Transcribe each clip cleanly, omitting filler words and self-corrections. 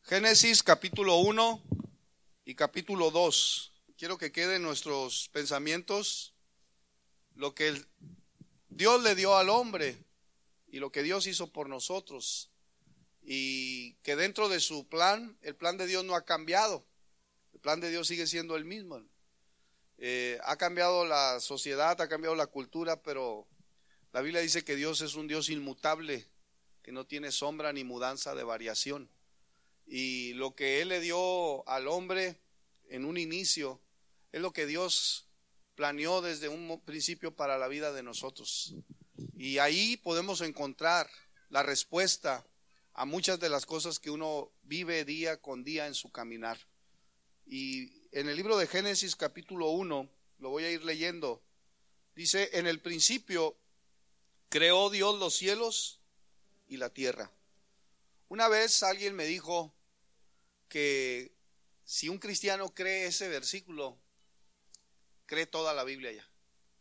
Génesis capítulo 1 y capítulo 2. Quiero que queden nuestros pensamientos lo que Dios le dio al hombre y lo que Dios hizo por nosotros. Y que dentro de su plan, el plan de Dios no ha cambiado. El plan de Dios sigue siendo el mismo. Ha cambiado la sociedad, ha cambiado la cultura, pero la Biblia dice que Dios es un Dios inmutable, que no tiene sombra ni mudanza de variación. Y lo que Él le dio al hombre en un inicio es lo que Dios planeó desde un principio para la vida de nosotros. Y ahí podemos encontrar la respuesta a muchas de las cosas que uno vive día con día en su caminar. Y en el libro de Génesis capítulo 1, lo voy a ir leyendo, dice: en el principio creó Dios los cielos y la tierra. Una vez alguien me dijo que si un cristiano cree ese versículo, cree toda la Biblia ya.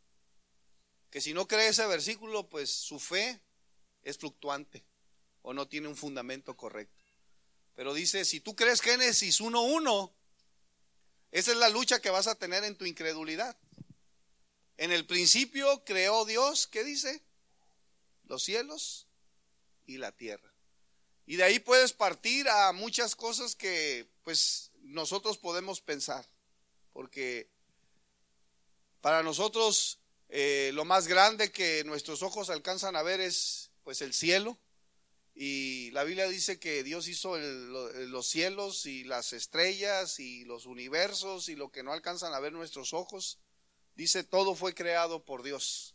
Que si no cree ese versículo, pues su fe es fluctuante o no tiene un fundamento correcto. Pero dice, si tú crees Génesis 1:1, esa es la lucha que vas a tener en tu incredulidad. En el principio creó Dios, ¿qué dice? Los cielos y la tierra. Y de ahí puedes partir a muchas cosas que pues nosotros podemos pensar, porque para nosotros lo más grande que nuestros ojos alcanzan a ver es pues el cielo. Y la Biblia dice que Dios hizo los cielos y las estrellas y los universos y lo que no alcanzan a ver nuestros ojos. Dice, todo fue creado por Dios.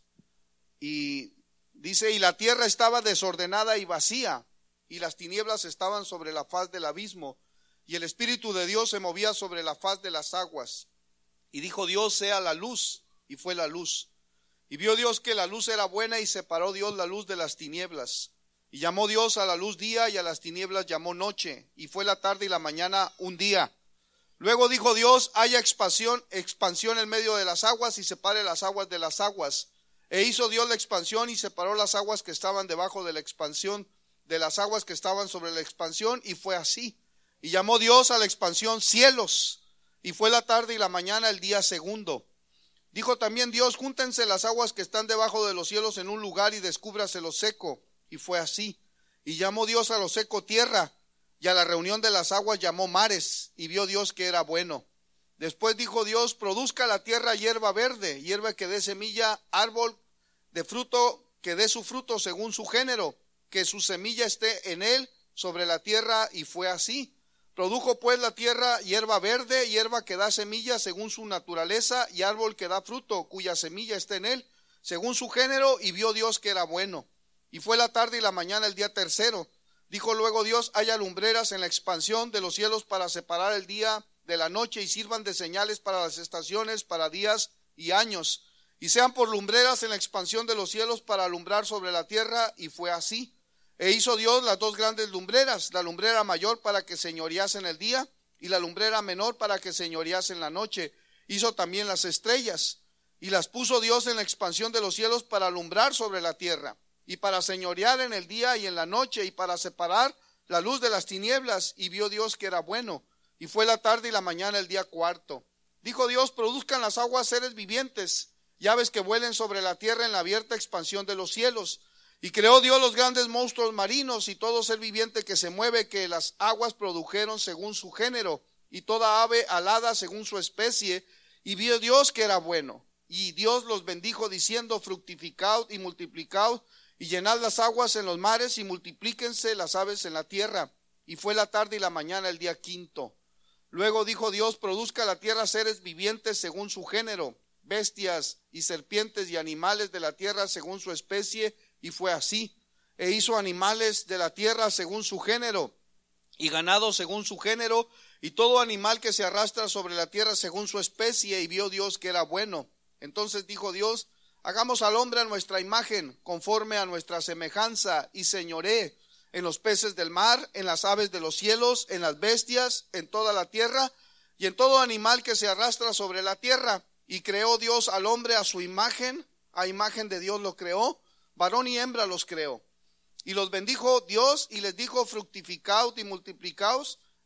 Y dice, y la tierra estaba desordenada y vacía, y las tinieblas estaban sobre la faz del abismo, y el Espíritu de Dios se movía sobre la faz de las aguas. Y dijo Dios, sea la luz, y fue la luz. Y vio Dios que la luz era buena, y separó Dios la luz de las tinieblas. Y llamó Dios a la luz día, y a las tinieblas llamó noche, y fue la tarde y la mañana un día. Luego dijo Dios, haya expansión en medio de las aguas, y separe las aguas de las aguas. E hizo Dios la expansión, y separó las aguas que estaban debajo de la expansión de las aguas que estaban sobre la expansión, y fue así. Y llamó Dios a la expansión cielos, y fue la tarde y la mañana el día segundo. Dijo también Dios, júntense las aguas que están debajo de los cielos en un lugar, y descúbrase lo seco, y fue así. Y llamó Dios a lo seco tierra, y a la reunión de las aguas llamó mares, y vio Dios que era bueno. Después dijo Dios, produzca la tierra hierba verde, hierba que dé semilla, árbol de fruto que dé su fruto según su género, que su semilla esté en él sobre la tierra, y fue así. Produjo pues la tierra hierba verde, hierba que da semilla según su naturaleza, y árbol que da fruto, cuya semilla esté en él, según su género, y vio Dios que era bueno. Y fue la tarde y la mañana el día tercero. Dijo luego Dios, haya lumbreras en la expansión de los cielos para separar el día de la noche, y sirvan de señales para las estaciones, para días y años, y sean por lumbreras en la expansión de los cielos para alumbrar sobre la tierra, y fue así. E hizo Dios las dos grandes lumbreras, la lumbrera mayor para que señorease en el día, y la lumbrera menor para que señorease en la noche. Hizo también las estrellas, y las puso Dios en la expansión de los cielos para alumbrar sobre la tierra, y para señorear en el día y en la noche, y para separar la luz de las tinieblas. Y vio Dios que era bueno. Y fue la tarde y la mañana el día cuarto. Dijo Dios, produzcan las aguas seres vivientes, y aves que vuelen sobre la tierra en la abierta expansión de los cielos. Y creó Dios los grandes monstruos marinos, y todo ser viviente que se mueve, que las aguas produjeron según su género, y toda ave alada según su especie. Y vio Dios que era bueno. Y Dios los bendijo diciendo, fructificad y multiplicaos, y llenad las aguas en los mares, y multiplíquense las aves en la tierra. Y fue la tarde y la mañana el día quinto. Luego dijo Dios, produzca la tierra seres vivientes según su género, bestias y serpientes y animales de la tierra según su especie, y fue así. E hizo animales de la tierra según su género, y ganado según su género, y todo animal que se arrastra sobre la tierra según su especie, y vio Dios que era bueno. Entonces dijo Dios, hagamos al hombre a nuestra imagen, conforme a nuestra semejanza, y señoree en los peces del mar, en las aves de los cielos, en las bestias, en toda la tierra, y en todo animal que se arrastra sobre la tierra. Y creó Dios al hombre a su imagen, a imagen de Dios lo creó, varón y hembra los creó. Y los bendijo Dios, y les dijo, fructificaos y multiplicaos,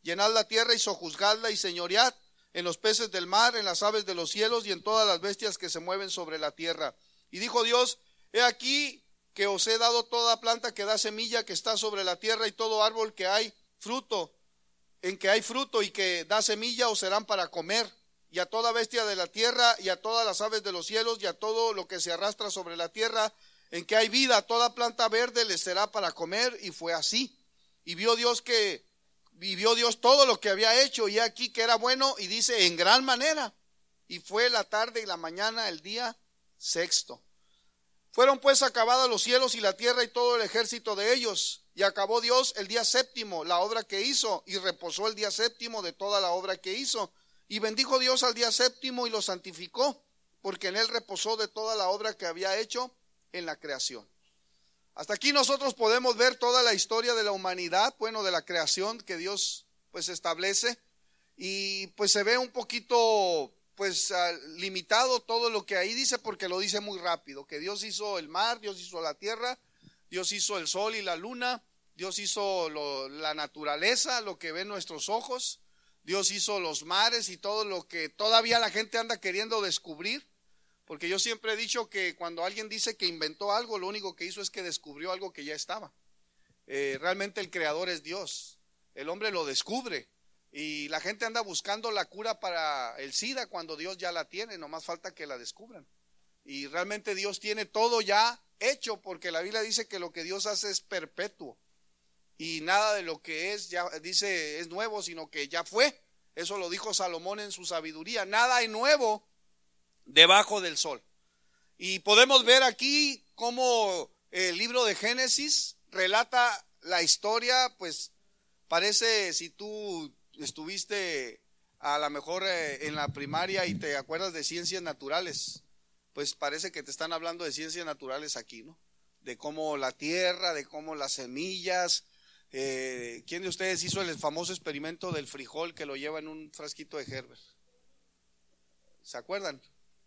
llenad la tierra y sojuzgadla y señoread en los peces del mar, en las aves de los cielos y en todas las bestias que se mueven sobre la tierra. Y dijo Dios, he aquí que os he dado toda planta que da semilla que está sobre la tierra y todo árbol que hay fruto, en que hay fruto y que da semilla os serán para comer. Y a toda bestia de la tierra y a todas las aves de los cielos y a todo lo que se arrastra sobre la tierra en que hay vida, toda planta verde les será para comer. Y fue así. Y vio Dios todo lo que había hecho y aquí que era bueno, y dice en gran manera. Y fue la tarde y la mañana el día sexto. Fueron pues acabados los cielos y la tierra y todo el ejército de ellos. Y acabó Dios el día séptimo la obra que hizo, y reposó el día séptimo de toda la obra que hizo. Y bendijo Dios al día séptimo y lo santificó, porque en él reposó de toda la obra que había hecho en la creación. Hasta aquí nosotros podemos ver toda la historia de la humanidad, bueno, de la creación que Dios pues establece, y pues se ve un poquito pues limitado todo lo que ahí dice, porque lo dice muy rápido, que Dios hizo el mar, Dios hizo la tierra, Dios hizo el sol y la luna, Dios hizo la naturaleza, lo que ven nuestros ojos, Dios hizo los mares y todo lo que todavía la gente anda queriendo descubrir. Porque yo siempre he dicho que cuando alguien dice que inventó algo, lo único que hizo es que descubrió algo que ya estaba. Realmente el creador es Dios. El hombre lo descubre. Y la gente anda buscando la cura para el SIDA cuando Dios ya la tiene. Nomás falta que la descubran. Y realmente Dios tiene todo ya hecho, porque la Biblia dice que lo que Dios hace es perpetuo. Y nada de lo que es, ya dice, es nuevo, sino que ya fue. Eso lo dijo Salomón en su sabiduría. Nada hay nuevo debajo del sol. Y podemos ver aquí cómo el libro de Génesis relata la historia, pues parece, si tú estuviste a lo mejor en la primaria y te acuerdas de ciencias naturales, pues parece que te están hablando de ciencias naturales aquí, ¿no? De cómo la tierra, de cómo las semillas. ¿Quién de ustedes hizo el famoso experimento del frijol que lo lleva en un frasquito de Herbert? ¿Se acuerdan?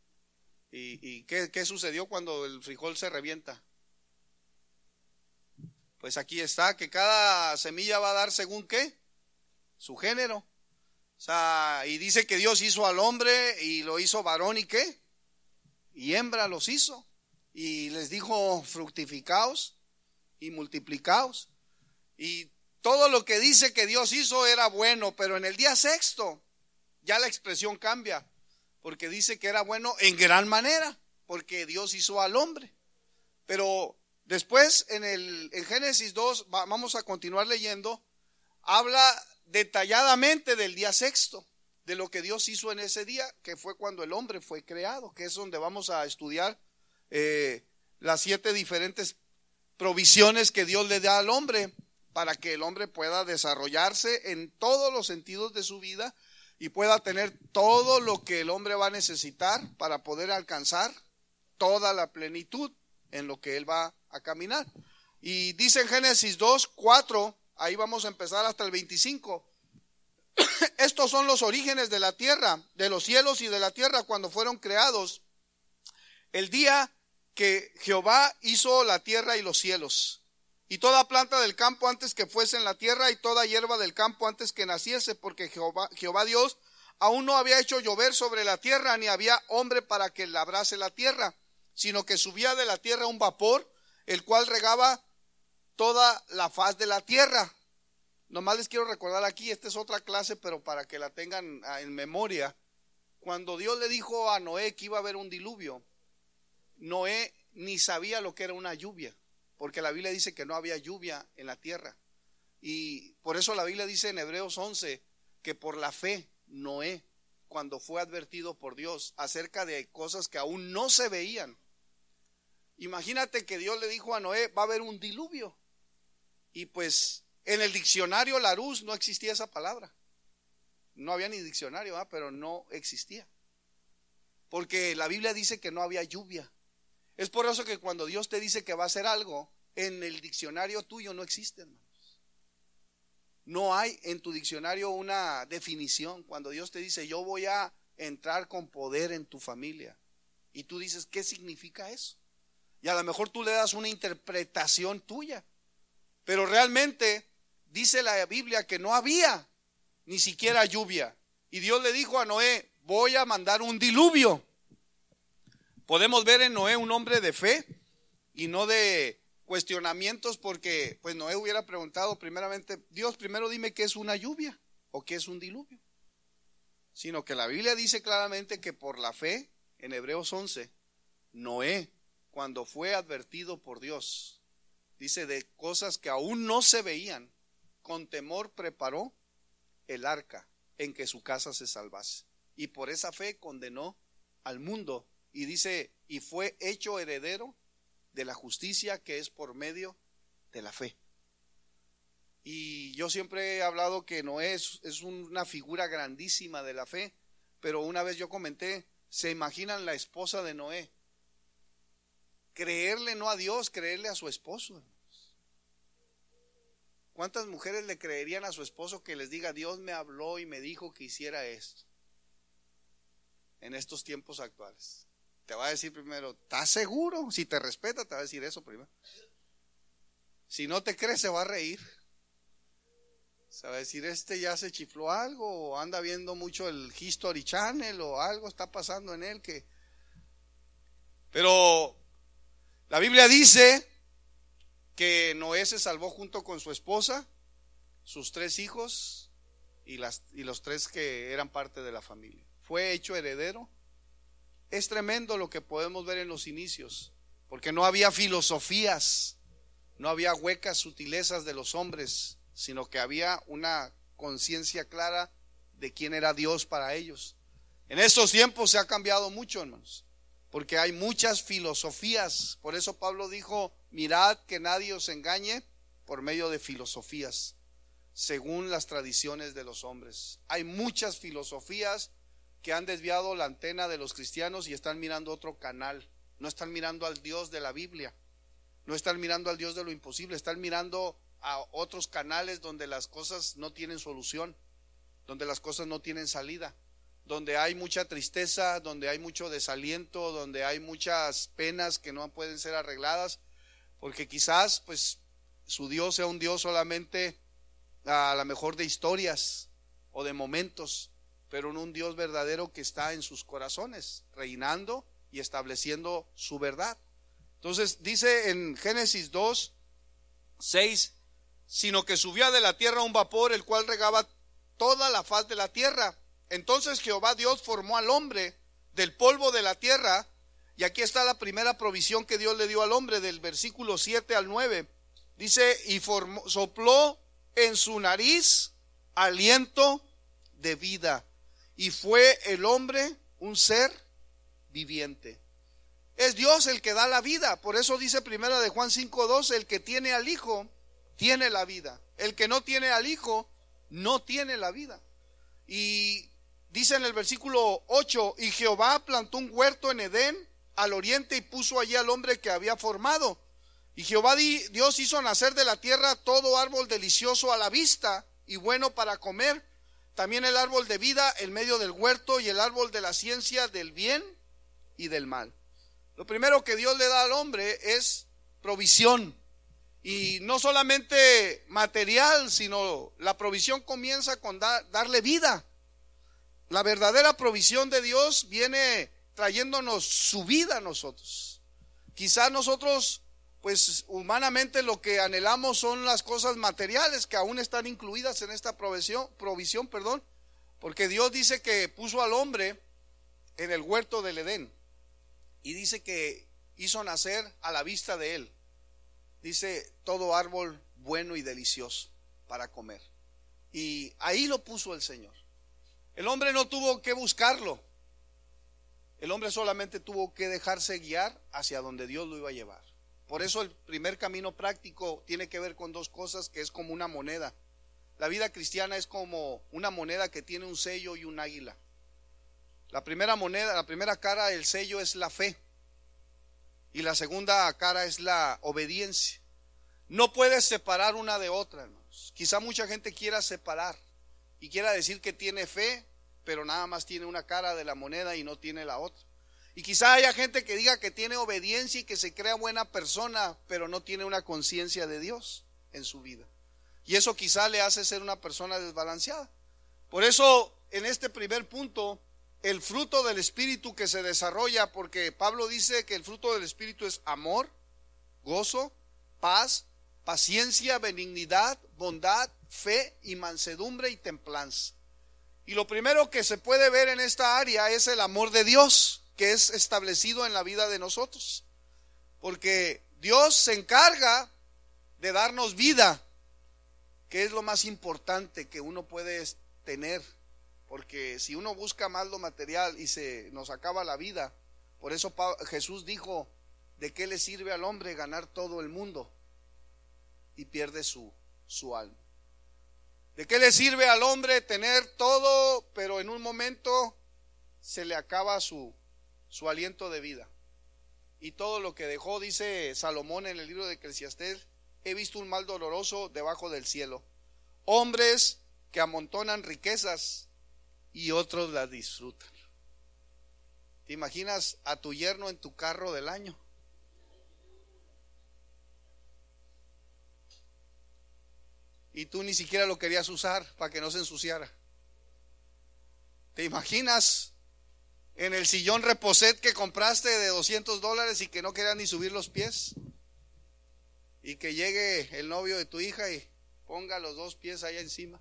¿Y qué sucedió cuando el frijol se revienta? Pues aquí está, que cada semilla va a dar según ¿qué? Su género. O sea, y dice que Dios hizo al hombre y lo hizo varón y ¿qué? Y hembra los hizo. Y les dijo fructificaos y multiplicaos. Y todo lo que dice que Dios hizo era bueno, pero en el día sexto ya la expresión cambia. Porque dice que era bueno en gran manera, porque Dios hizo al hombre. Pero después en Génesis 2, vamos a continuar leyendo, habla detalladamente del día sexto, de lo que Dios hizo en ese día, que fue cuando el hombre fue creado, que es donde vamos a estudiar las 7 diferentes provisiones que Dios le da al hombre, para que el hombre pueda desarrollarse en todos los sentidos de su vida, y pueda tener todo lo que el hombre va a necesitar para poder alcanzar toda la plenitud en lo que él va a caminar. Y dice en Génesis 2:4, ahí vamos a empezar hasta el 25. Estos son los orígenes de la tierra, de los cielos y de la tierra cuando fueron creados, el día que Jehová hizo la tierra y los cielos. Y toda planta del campo antes que fuese en la tierra, y toda hierba del campo antes que naciese, porque Jehová Dios aún no había hecho llover sobre la tierra, ni había hombre para que labrase la tierra, sino que subía de la tierra un vapor, el cual regaba toda la faz de la tierra. Nomás les quiero recordar aquí, esta es otra clase, pero para que la tengan en memoria. Cuando Dios le dijo a Noé que iba a haber un diluvio, Noé ni sabía lo que era una lluvia, porque la Biblia dice que no había lluvia en la tierra. Y por eso la Biblia dice en Hebreos 11 que por la fe Noé, cuando fue advertido por Dios acerca de cosas que aún no se veían, imagínate que Dios le dijo a Noé, va a haber un diluvio. Y pues en el diccionario Larousse no existía esa palabra. No había ni diccionario, pero no existía. Porque la Biblia dice que no había lluvia. Es por eso que cuando Dios te dice que va a hacer algo, en el diccionario tuyo no existe, hermanos. No hay en tu diccionario una definición. Cuando Dios te dice, yo voy a entrar con poder en tu familia, y tú dices, ¿qué significa eso? Y a lo mejor tú le das una interpretación tuya, pero realmente dice la Biblia que no había ni siquiera lluvia. Y Dios le dijo a Noé, voy a mandar un diluvio. Podemos ver en Noé un hombre de fe y no de cuestionamientos, porque pues Noé hubiera preguntado primeramente, Dios, primero dime qué es una lluvia o qué es un diluvio. Sino que la Biblia dice claramente que por la fe, en Hebreos 11, Noé, cuando fue advertido por Dios, dice de cosas que aún no se veían, con temor preparó el arca en que su casa se salvase. Y por esa fe condenó al mundo. Y dice, y fue hecho heredero de la justicia que es por medio de la fe. Y yo siempre he hablado que Noé es una figura grandísima de la fe, pero una vez yo comenté, ¿se imaginan la esposa de Noé? Creerle no a Dios, creerle a su esposo, hermanos. ¿Cuántas mujeres le creerían a su esposo que les diga, Dios me habló y me dijo que hiciera esto? En estos tiempos actuales te va a decir primero, ¿estás seguro? Si te respeta te va a decir eso primero. Si no te cree se va a reír. Se va a decir, ya se chifló algo, o anda viendo mucho el History Channel, o algo está pasando en él que... Pero la Biblia dice que Noé se salvó junto con su esposa, sus 3 hijos y los 3 que eran parte de la familia. Fue hecho heredero. Es tremendo lo que podemos ver en los inicios, porque no había filosofías, no había huecas sutilezas de los hombres, sino que había una conciencia clara de quién era Dios para ellos. En estos tiempos se ha cambiado mucho, hermanos, porque hay muchas filosofías. Por eso Pablo dijo, mirad que nadie os engañe por medio de filosofías, según las tradiciones de los hombres. Hay muchas filosofías que han desviado la antena de los cristianos y están mirando otro canal. No están mirando al Dios de la Biblia, no están mirando al Dios de lo imposible, están mirando a otros canales donde las cosas no tienen solución, donde las cosas no tienen salida, donde hay mucha tristeza, donde hay mucho desaliento, donde hay muchas penas que no pueden ser arregladas, porque quizás pues su Dios sea un Dios solamente a lo mejor de historias o de momentos, pero no un Dios verdadero que está en sus corazones, reinando y estableciendo su verdad. Entonces dice en Génesis 2:6, sino que subía de la tierra un vapor, el cual regaba toda la faz de la tierra. Entonces Jehová Dios formó al hombre del polvo de la tierra, y aquí está la primera provisión que Dios le dio al hombre, del versículo 7 al 9. Dice, y sopló en su nariz aliento de vida, y fue el hombre un ser viviente. Es Dios el que da la vida. Por eso dice primera de Juan 5:12, el que tiene al Hijo tiene la vida. El que no tiene al Hijo no tiene la vida. Y dice en el versículo 8, y Jehová plantó un huerto en Edén al oriente y puso allí al hombre que había formado. Y Jehová Dios hizo nacer de la tierra todo árbol delicioso a la vista y bueno para comer, también el árbol de vida en medio del huerto y el árbol de la ciencia del bien y del mal. Lo primero que Dios le da al hombre es provisión, y no solamente material, sino la provisión comienza con darle vida. La verdadera provisión de Dios viene trayéndonos su vida a nosotros. Quizás nosotros pues humanamente lo que anhelamos son las cosas materiales que aún están incluidas en esta provisión, porque Dios dice que puso al hombre en el huerto del Edén y dice que hizo nacer a la vista de él, dice, todo árbol bueno y delicioso para comer, y ahí lo puso el Señor. El hombre no tuvo que buscarlo, el hombre solamente tuvo que dejarse guiar hacia donde Dios lo iba a llevar. Por eso el primer camino práctico tiene que ver con 2 cosas, que es como una moneda. La vida cristiana es como una moneda que tiene un sello y un águila. La primera moneda, la primera cara del sello es la fe, y la segunda cara es la obediencia. No puedes separar una de otra, hermanos. Quizá mucha gente quiera separar y quiera decir que tiene fe, pero nada más tiene una cara de la moneda y no tiene la otra. Y quizá haya gente que diga que tiene obediencia y que se crea buena persona, pero no tiene una conciencia de Dios en su vida. Y eso quizá le hace ser una persona desbalanceada. Por eso, en este primer punto, el fruto del Espíritu que se desarrolla, porque Pablo dice que el fruto del Espíritu es amor, gozo, paz, paciencia, benignidad, bondad, fe y mansedumbre y templanza. Y lo primero que se puede ver en esta área es el amor de Dios, que es establecido en la vida de nosotros. Porque Dios se encarga de darnos vida, que es lo más importante que uno puede tener. Porque si uno busca más lo material y se nos acaba la vida, por eso Jesús dijo: ¿de qué le sirve al hombre ganar todo el mundo y pierde su alma? ¿De qué le sirve al hombre tener todo, pero en un momento se le acaba su aliento de vida? Y todo lo que dejó, dice Salomón en el libro de Eclesiastés: he visto un mal doloroso debajo del cielo, hombres que amontonan riquezas y otros las disfrutan. ¿Te imaginas a tu yerno en tu carro del año? Y tú ni siquiera lo querías usar para que no se ensuciara. ¿Te imaginas en el sillón reposet que compraste de $200 y que no querías ni subir los pies? Y que llegue el novio de tu hija y ponga los 2 pies allá encima.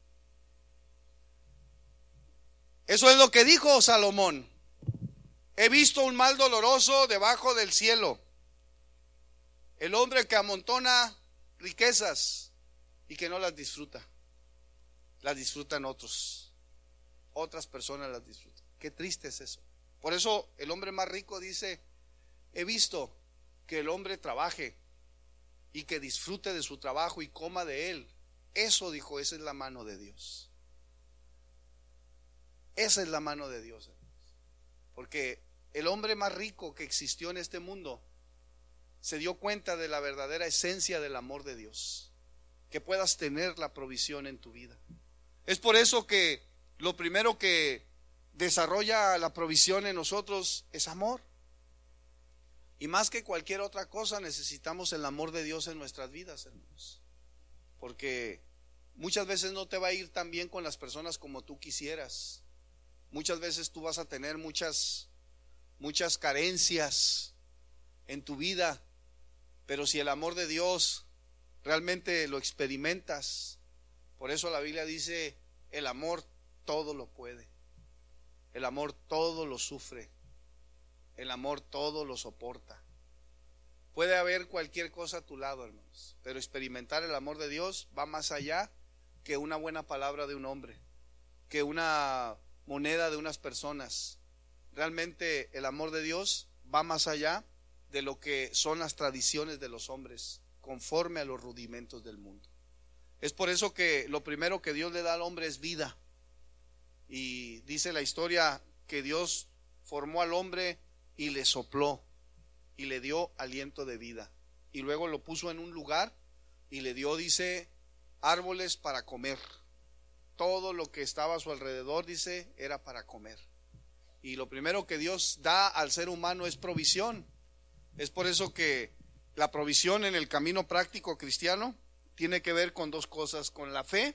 Eso es lo que dijo Salomón: he visto un mal doloroso debajo del cielo, el hombre que amontona riquezas y que no las disfruta. Las disfrutan otras personas las disfrutan. Qué triste es eso. Por eso el hombre más rico dice: he visto que el hombre trabaje y que disfrute de su trabajo y coma de él. Eso dijo, esa es la mano de Dios. Esa es la mano de Dios, porque el hombre más rico que existió en este mundo se dio cuenta de la verdadera esencia del amor de Dios, que puedas tener la provisión en tu vida. Es por eso que lo primero que desarrolla la provisión en nosotros es amor. Y más que cualquier otra cosa necesitamos el amor de Dios en nuestras vidas, hermanos, porque muchas veces no te va a ir tan bien con las personas como tú quisieras. Muchas veces tú vas a tener muchas carencias en tu vida, pero si el amor de Dios realmente lo experimentas, por eso la Biblia dice: el amor todo lo puede, el amor todo lo sufre, el amor todo lo soporta. Puede haber cualquier cosa a tu lado, hermanos, pero experimentar el amor de Dios va más allá que una buena palabra de un hombre, que una moneda de unas personas. Realmente el amor de Dios va más allá de lo que son las tradiciones de los hombres, conforme a los rudimentos del mundo. Es por eso que lo primero que Dios le da al hombre es vida. Y dice la historia que Dios formó al hombre y le sopló y le dio aliento de vida, y luego lo puso en un lugar y le dio, dice, árboles para comer. Todo lo que estaba a su alrededor, dice, era para comer. Y lo primero que Dios da al ser humano es provisión. Es por eso que la provisión en el camino práctico cristiano tiene que ver con 2 cosas: con la fe,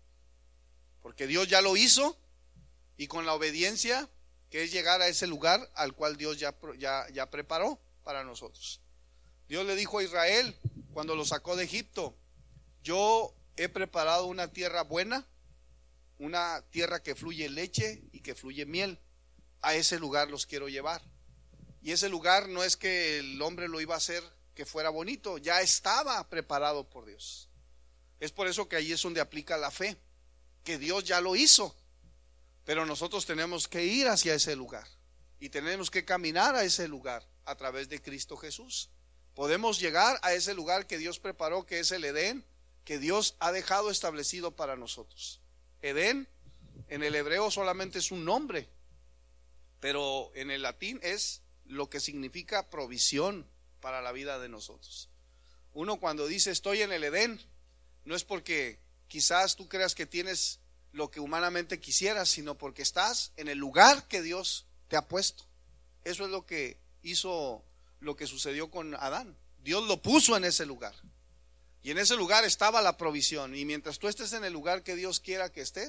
porque Dios ya lo hizo, y con la obediencia, que es llegar a ese lugar al cual Dios ya preparó para nosotros. Dios le dijo a Israel cuando lo sacó de Egipto: yo he preparado una tierra buena, una tierra que fluye leche y que fluye miel. A ese lugar los quiero llevar. Y ese lugar no es que el hombre lo iba a hacer que fuera bonito, ya estaba preparado por Dios. Es por eso que ahí es donde aplica la fe, que Dios ya lo hizo, pero nosotros tenemos que ir hacia ese lugar y tenemos que caminar a ese lugar a través de Cristo Jesús. Podemos llegar a ese lugar que Dios preparó, que es el Edén, que Dios ha dejado establecido para nosotros. Edén en el hebreo solamente es un nombre, pero en el latín es lo que significa provisión para la vida de nosotros. Uno cuando dice estoy en el Edén, no es porque quizás tú creas que tienes lo que humanamente quisieras, sino porque estás en el lugar que Dios te ha puesto. Eso es lo que hizo, lo que sucedió con Adán. Dios lo puso en ese lugar, y en ese lugar estaba la provisión. Y mientras tú estés en el lugar que Dios quiera que estés,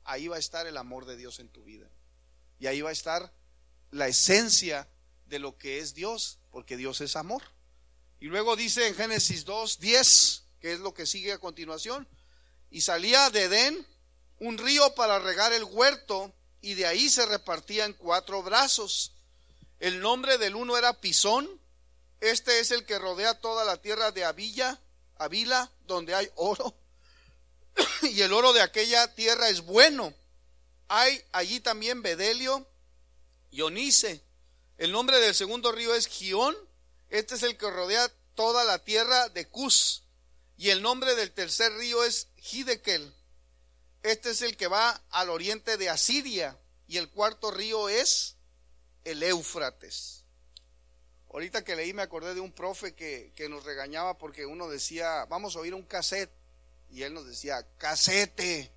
ahí va a estar el amor de Dios en tu vida. Y ahí va a estar la esencia de lo que es Dios, porque Dios es amor. Y luego dice en Génesis 2:10, que es lo que sigue a continuación: y salía de Edén un río para regar el huerto, y de ahí se repartía en 4 brazos. El nombre del uno era Pisón. Este es el que rodea toda la tierra de Havila, donde hay oro. Y el oro de aquella tierra es bueno. Hay allí también bedelio y onice. El nombre del segundo río es Gihón. Este es el que rodea toda la tierra de Cus. Y el nombre del tercer río es Hiddekel. Este es el que va al oriente de Asiria. Y el cuarto río es el Éufrates. Ahorita que leí me acordé de un profe que nos regañaba porque uno decía, vamos a oír un cassette. Y él nos decía, casete.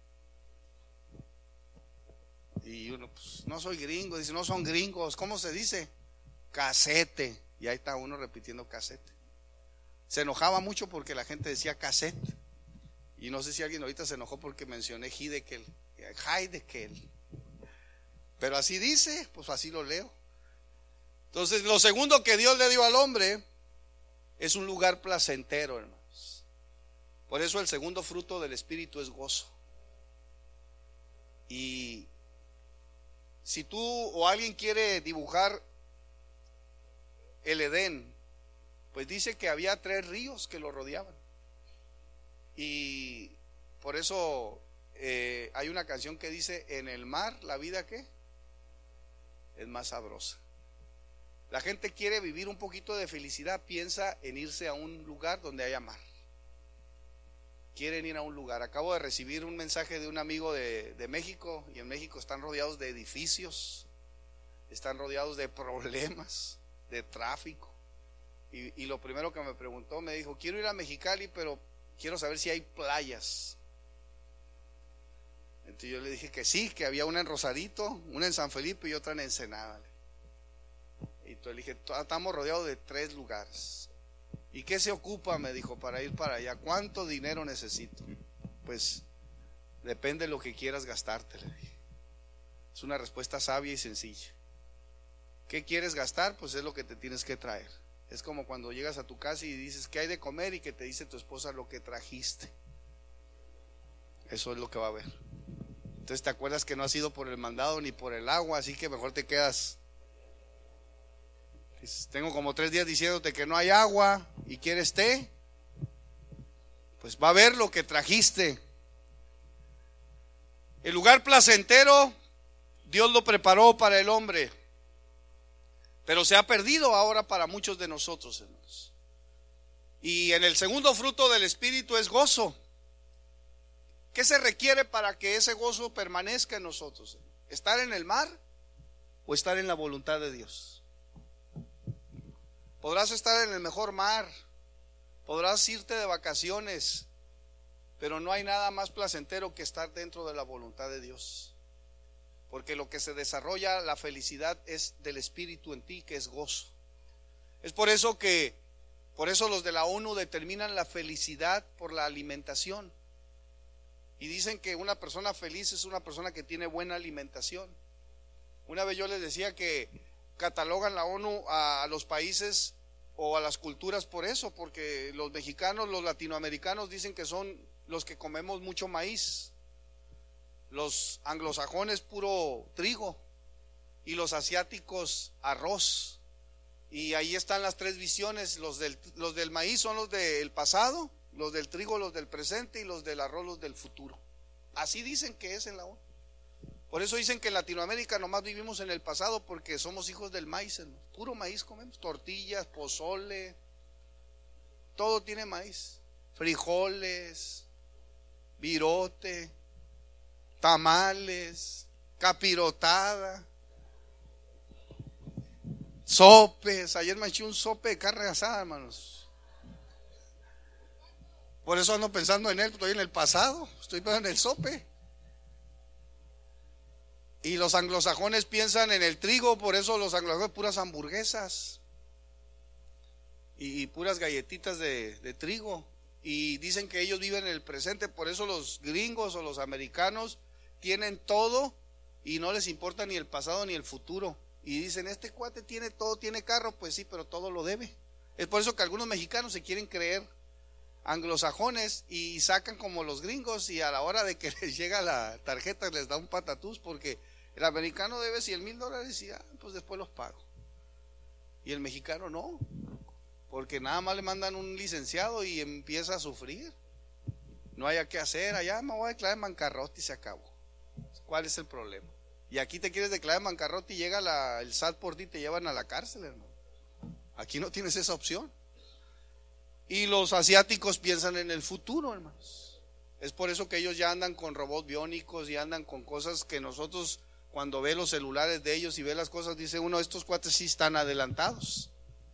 Y uno, pues no soy gringo. Dice, no son gringos. ¿Cómo se dice? Casete. Y ahí está uno repitiendo casete. Se enojaba mucho porque la gente decía cassette. Y no sé si alguien ahorita se enojó porque mencioné Hiddekel. Pero así dice, pues así lo leo. Entonces, lo segundo que Dios le dio al hombre es un lugar placentero, hermanos. Por eso el segundo fruto del Espíritu es gozo. Y si tú o alguien quiere dibujar el Edén, pues dice que había 3 ríos que lo rodeaban. Y por eso hay una canción que dice, en el mar la vida ¿qué? Es más sabrosa. La gente quiere vivir un poquito de felicidad, piensa en irse a un lugar donde haya mar. Quieren ir a un lugar. Acabo de recibir un mensaje de un amigo de México, y en México están rodeados de edificios, están rodeados de problemas, de tráfico. Y lo primero que me preguntó, me dijo, quiero ir a Mexicali, pero quiero saber si hay playas. Entonces yo le dije que sí, que había una en Rosarito, una en San Felipe y otra en Ensenada. Y entonces le dije, estamos rodeados de 3 lugares. ¿Y qué se ocupa? Me dijo, para ir para allá. ¿Cuánto dinero necesito? Pues depende de lo que quieras gastarte, le dije. Es una respuesta sabia y sencilla. ¿Qué quieres gastar? Pues es lo que te tienes que traer. Es como cuando llegas a tu casa y dices, ¿qué hay de comer? Y que te dice tu esposa lo que trajiste. Eso es lo que va a haber. Entonces te acuerdas que no has ido por el mandado ni por el agua, así que mejor te quedas. Tengo como 3 días diciéndote que no hay agua y quieres té. Pues va a ver lo que trajiste. El lugar placentero Dios lo preparó para el hombre, pero se ha perdido ahora para muchos de nosotros, hermanos. Y en el segundo fruto del Espíritu es gozo. ¿Qué se requiere para que ese gozo permanezca en nosotros? ¿Estar en el mar o estar en la voluntad de Dios? Podrás estar en el mejor mar, podrás irte de vacaciones, pero no hay nada más placentero que estar dentro de la voluntad de Dios. Porque lo que se desarrolla, la felicidad, es del Espíritu en ti, que es gozo. Es por eso los de la ONU determinan la felicidad por la alimentación. Y dicen que una persona feliz es una persona que tiene buena alimentación. Una vez yo les decía que catalogan la ONU a los países o a las culturas por eso, porque los mexicanos, los latinoamericanos dicen que son los que comemos mucho maíz, los anglosajones puro trigo y los asiáticos arroz. Y ahí están las 3 visiones. Los del maíz son los del pasado, los del trigo los del presente y los del arroz los del futuro. Así dicen que es en la ONU. Por eso dicen que en Latinoamérica nomás vivimos en el pasado, porque somos hijos del maíz, ¿no? Puro maíz comemos, tortillas, pozole, todo tiene maíz, frijoles, virote, tamales, capirotada, sopes. Ayer me eché un sope de carne asada, hermanos. Por eso ando pensando en él, estoy en el pasado, estoy pensando en el sope. Y los anglosajones piensan en el trigo, por eso los anglosajones puras hamburguesas y puras galletitas de trigo. Y dicen que ellos viven en el presente, por eso los gringos o los americanos tienen todo y no les importa ni el pasado ni el futuro. Y dicen, este cuate tiene todo, tiene carro, pues sí, pero todo lo debe. Es por eso que algunos mexicanos se quieren creer anglosajones y sacan como los gringos, y a la hora de que les llega la tarjeta les da un patatús, porque el americano debe $100,000 y pues después los pago. Y el mexicano no, porque nada más le mandan un licenciado y empieza a sufrir. No haya qué hacer, allá me voy a declarar en bancarrota y se acabó. ¿Cuál es el problema? Y aquí te quieres declarar en bancarrota y llega el SAT por ti y te llevan a la cárcel, hermano. Aquí no tienes esa opción. Y los asiáticos piensan en el futuro, hermanos. Es por eso que ellos ya andan con robots biónicos y andan con cosas que nosotros, cuando ve los celulares de ellos y ve las cosas, dice uno, estos cuates sí están adelantados.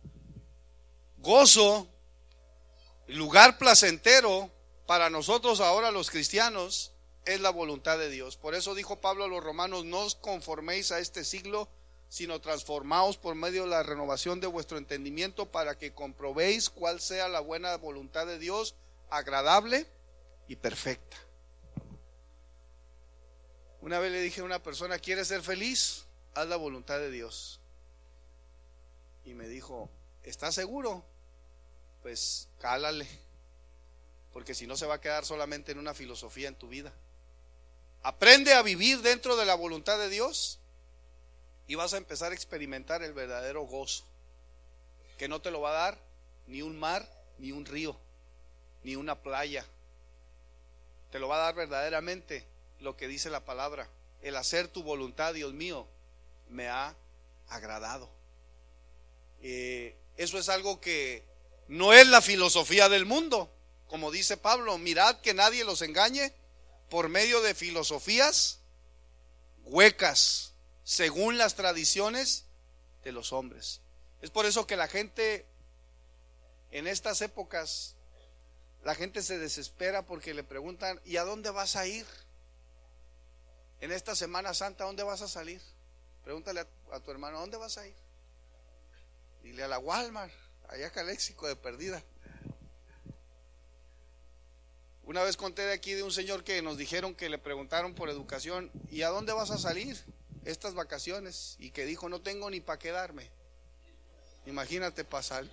Gozo, lugar placentero para nosotros ahora los cristianos, es la voluntad de Dios. Por eso dijo Pablo a los romanos, no os conforméis a este siglo, sino transformaos por medio de la renovación de vuestro entendimiento, para que comprobéis cuál sea la buena voluntad de Dios, agradable y perfecta. Una vez le dije a una persona, ¿quieres ser feliz? Haz la voluntad de Dios. Y me dijo, ¿estás seguro? Pues cálale, porque si no se va a quedar solamente en una filosofía en tu vida. Aprende a vivir dentro de la voluntad de Dios y vas a empezar a experimentar el verdadero gozo, que no te lo va a dar ni un mar, ni un río, ni una playa. Te lo va a dar verdaderamente lo que dice la palabra: el hacer tu voluntad, Dios mío, me ha agradado. Eso es algo que no es la filosofía del mundo, como dice Pablo, mirad que nadie los engañe por medio de filosofías huecas, según las tradiciones de los hombres. Es por eso que la gente en estas épocas, la gente se desespera porque le preguntan, ¿y a dónde vas a ir? En esta Semana Santa, ¿a dónde vas a salir? Pregúntale a tu hermano, ¿a dónde vas a ir? Dile a la Walmart, allá a Caléxico de perdida. Una vez conté de aquí de un señor que nos dijeron que le preguntaron por educación, ¿y a dónde vas a salir estas vacaciones? Y que dijo, no tengo ni para quedarme. Imagínate pasar.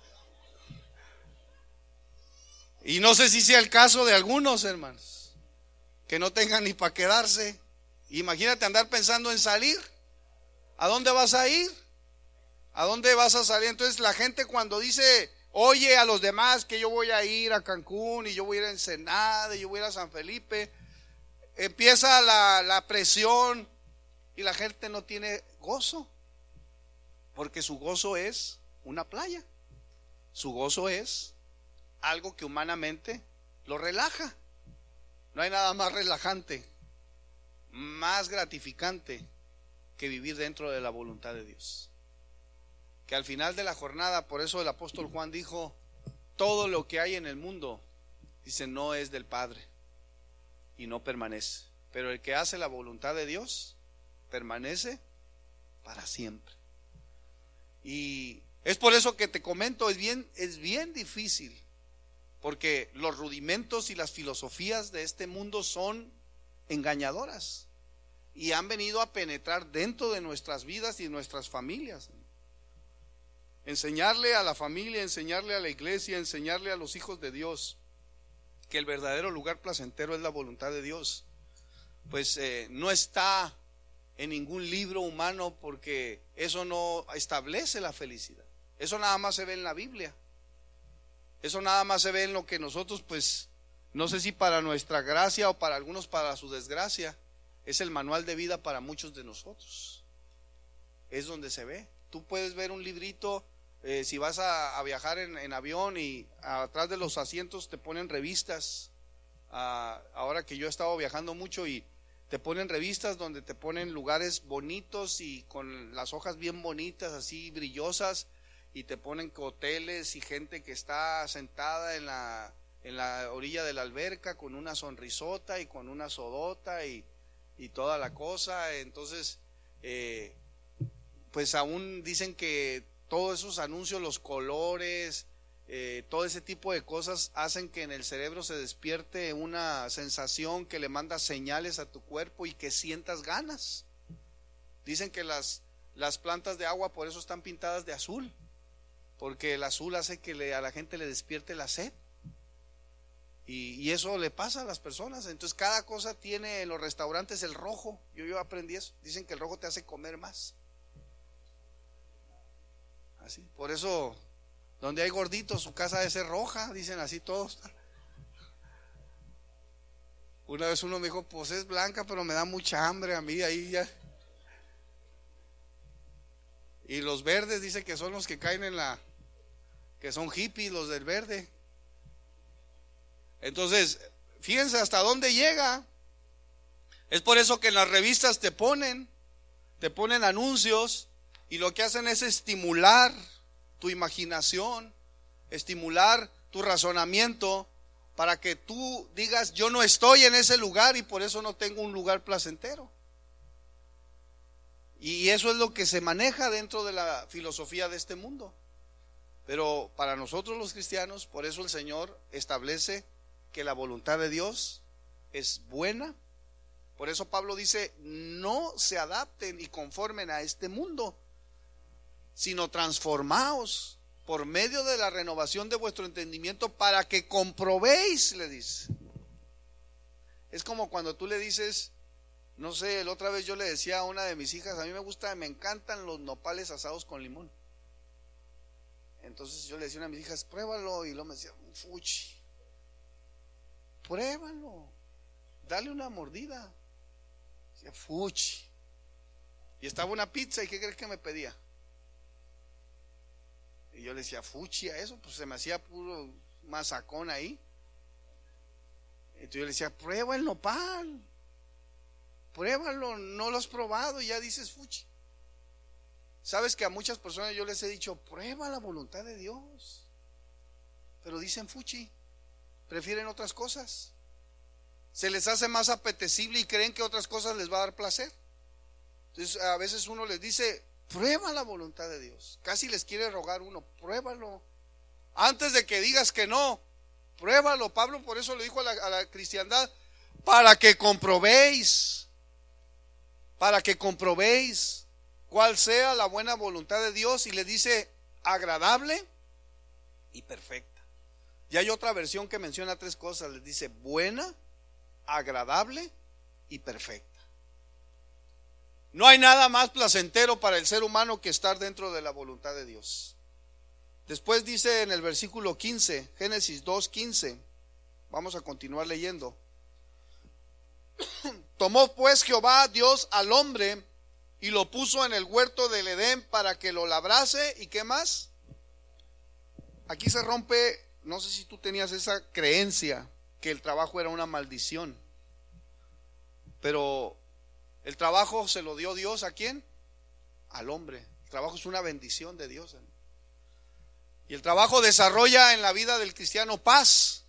Y no sé si sea el caso de algunos hermanos, que no tengan ni para quedarse. Imagínate andar pensando en salir. ¿A dónde vas a ir? ¿A dónde vas a salir? Entonces la gente cuando dice, oye a los demás que yo voy a ir a Cancún y yo voy a ir a Ensenada y yo voy a ir a San Felipe, empieza la presión y la gente no tiene gozo, porque su gozo es una playa, su gozo es algo que humanamente lo relaja. No hay nada más relajante, más gratificante que vivir dentro de la voluntad de Dios. Que al final de la jornada, por eso el apóstol Juan dijo, todo lo que hay en el mundo, dice, no es del Padre y no permanece, pero el que hace la voluntad de Dios permanece para siempre. Y es por eso que te comento, es bien difícil, porque los rudimentos y las filosofías de este mundo son engañadoras y han venido a penetrar dentro de nuestras vidas y nuestras familias. Enseñarle a la familia, enseñarle a la iglesia, enseñarle a los hijos de Dios que el verdadero lugar placentero es la voluntad de Dios, pues no está en ningún libro humano, porque eso no establece la felicidad. Eso nada más se ve en la Biblia. Eso nada más se ve en lo que nosotros, pues, no sé si para nuestra gracia o para algunos para su desgracia, es el manual de vida para muchos de nosotros. Es donde se ve. Tú puedes ver un librito, si vas a viajar en avión y atrás de los asientos te ponen revistas. Ahora que yo he estado viajando mucho y te ponen revistas donde te ponen lugares bonitos y con las hojas bien bonitas, así brillosas, y te ponen hoteles y gente que está sentada en la orilla de la alberca con una sonrisota y con una sodota y toda la cosa. Entonces pues aún dicen que todos esos anuncios, los colores, todo ese tipo de cosas hacen que en el cerebro se despierte una sensación que le manda señales a tu cuerpo y que sientas ganas. Dicen que las plantas de agua por eso están pintadas de azul, porque el azul hace que a la gente le despierte la sed. Y eso le pasa a las personas. Entonces cada cosa tiene en los restaurantes el rojo. Yo aprendí eso. Dicen que el rojo te hace comer más. Así. Por eso donde hay gorditos su casa debe ser roja. Dicen así todos. Una vez uno me dijo, pues es blanca pero me da mucha hambre a mí ahí ya. Y los verdes dicen que son los que caen que son hippies los del verde. Entonces, fíjense hasta dónde llega. Es por eso que en las revistas te ponen anuncios y lo que hacen es estimular tu imaginación, estimular tu razonamiento para que tú digas, yo no estoy en ese lugar y por eso no tengo un lugar placentero. Y eso es lo que se maneja dentro de la filosofía de este mundo. Pero para nosotros los cristianos, por eso el Señor establece que la voluntad de Dios es buena. Por eso Pablo dice, no se adapten y conformen a este mundo, sino transformaos por medio de la renovación de vuestro entendimiento para que comprobéis, le dice. Es como cuando tú le dices, no sé, la otra vez yo le decía a una de mis hijas, a mí me encantan los nopales asados con limón. Entonces yo le decía a una de mis hijas, pruébalo, y luego me decía, fuchi. Pruébalo, dale una mordida. Decía, fuchi. Y estaba una pizza, ¿y qué crees que me pedía? Y yo le decía, fuchi a eso, pues se me hacía puro masacón ahí. Entonces yo le decía, prueba el nopal, pruébalo, no lo has probado y ya dices fuchi. Sabes que a muchas personas yo les he dicho, prueba la voluntad de Dios, pero dicen fuchi. Prefieren otras cosas, se les hace más apetecible y creen que otras cosas les va a dar placer. Entonces a veces uno les dice, prueba la voluntad de Dios, casi les quiere rogar uno, pruébalo, antes de que digas que no, pruébalo. Pablo por eso le dijo a la cristiandad, para que comprobéis cuál sea la buena voluntad de Dios, y le dice agradable y perfecta. Y hay otra versión que menciona 3 cosas, les dice buena, agradable y perfecta. No hay nada más placentero para el ser humano que estar dentro de la voluntad de Dios. Después dice en el versículo 15, Génesis 2:15, vamos a continuar leyendo. Tomó pues Jehová Dios al hombre y lo puso en el huerto del Edén para que lo labrase. ¿Y qué más? Aquí se rompe. No sé si tú tenías esa creencia que el trabajo era una maldición, pero el trabajo se lo dio Dios, ¿a quién? Al hombre. El trabajo es una bendición de Dios. Y el trabajo desarrolla en la vida del cristiano paz,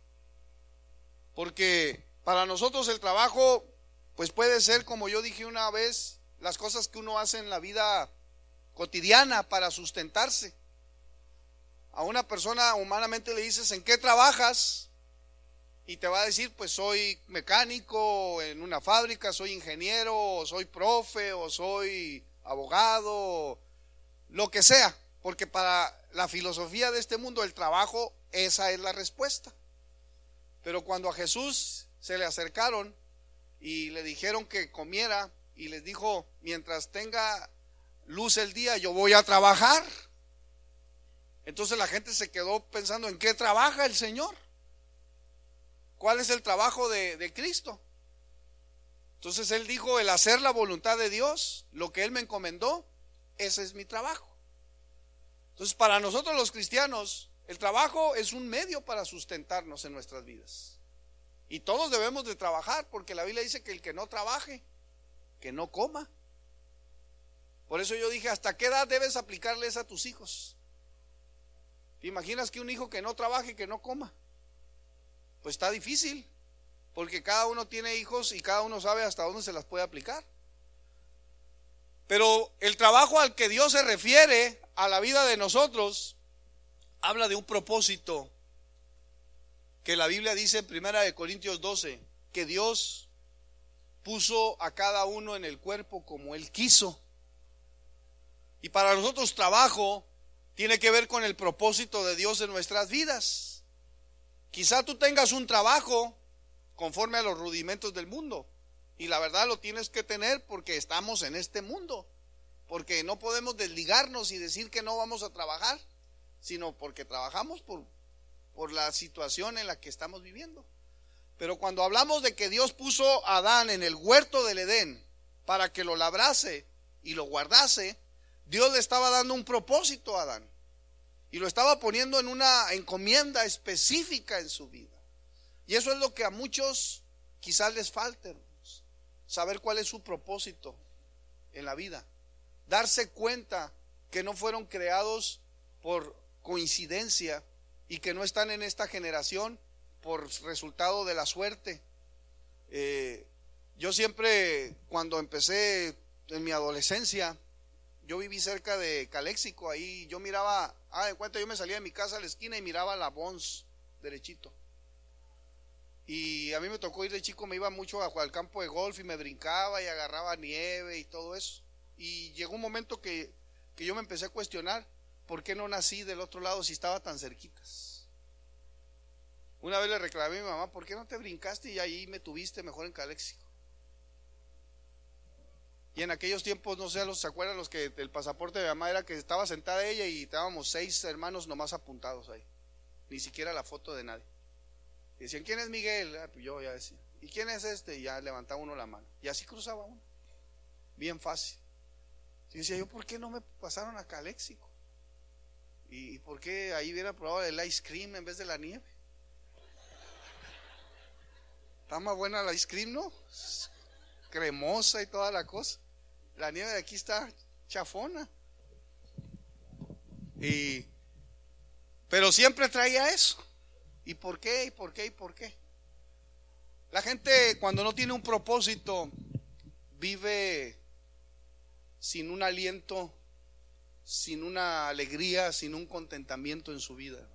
porque para nosotros el trabajo pues puede ser, como yo dije una vez, las cosas que uno hace en la vida cotidiana para sustentarse. A una persona humanamente le dices, ¿en qué trabajas? Y te va a decir, pues soy mecánico en una fábrica, soy ingeniero, o soy profe, o soy abogado, lo que sea. Porque para la filosofía de este mundo, el trabajo, esa es la respuesta. Pero cuando a Jesús se le acercaron y le dijeron que comiera, y les dijo, mientras tenga luz el día, yo voy a trabajar. Entonces la gente se quedó pensando, ¿en qué trabaja el Señor? ¿Cuál es el trabajo de Cristo? Entonces Él dijo, el hacer la voluntad de Dios, lo que Él me encomendó, ese es mi trabajo. Entonces para nosotros los cristianos, el trabajo es un medio para sustentarnos en nuestras vidas. Y todos debemos de trabajar, porque la Biblia dice que el que no trabaje, que no coma. Por eso yo dije, ¿hasta qué edad debes aplicarles a tus hijos? ¿Te imaginas que un hijo que no trabaje, que no coma? Pues está difícil, porque cada uno tiene hijos y cada uno sabe hasta dónde se las puede aplicar. Pero el trabajo al que Dios se refiere a la vida de nosotros, habla de un propósito que la Biblia dice en 1 Corintios 12, que Dios puso a cada uno en el cuerpo como Él quiso. Y para nosotros trabajo tiene que ver con el propósito de Dios en nuestras vidas. Quizá tú tengas un trabajo conforme a los rudimentos del mundo, y la verdad lo tienes que tener porque estamos en este mundo, porque no podemos desligarnos y decir que no vamos a trabajar, sino porque trabajamos por la situación en la que estamos viviendo. Pero cuando hablamos de que Dios puso a Adán en el huerto del Edén para que lo labrase y lo guardase, Dios le estaba dando un propósito a Adán y lo estaba poniendo en una encomienda específica en su vida. Y eso es lo que a muchos quizás les falte, hermanos, saber cuál es su propósito en la vida, darse cuenta que no fueron creados por coincidencia y que no están en esta generación por resultado de la suerte. Yo siempre, cuando empecé en mi adolescencia, yo viví cerca de Caléxico, ahí yo miraba, en cuenta, yo me salía de mi casa a la esquina y miraba la Bons derechito. Y a mí me tocó ir de chico, me iba mucho al campo de golf y me brincaba y agarraba nieve y todo eso. Y llegó un momento que yo me empecé a cuestionar, ¿por qué no nací del otro lado si estaba tan cerquitas? Una vez le reclamé a mi mamá, ¿por qué no te brincaste y ahí me tuviste mejor en Caléxico? Y en aquellos tiempos, no sé, ¿se acuerdan los que el pasaporte de mi mamá era que estaba sentada ella y estábamos 6 hermanos nomás apuntados ahí? Ni siquiera la foto de nadie. Y decían, ¿quién es Miguel? Pues yo ya decía, ¿y quién es este? Y ya levantaba uno la mano. Y así cruzaba uno. Bien fácil. Y decía yo, ¿por qué no me pasaron a Caléxico? ¿Y por qué ahí hubiera probado el ice cream en vez de la nieve? Está más buena la ice cream, ¿no? Cremosa y toda la cosa. La nieve de aquí está chafona. Pero siempre traía eso. ¿Y por qué? ¿Y por qué? ¿Y por qué? La gente, cuando no tiene un propósito, vive sin un aliento, sin una alegría, sin un contentamiento en su vida.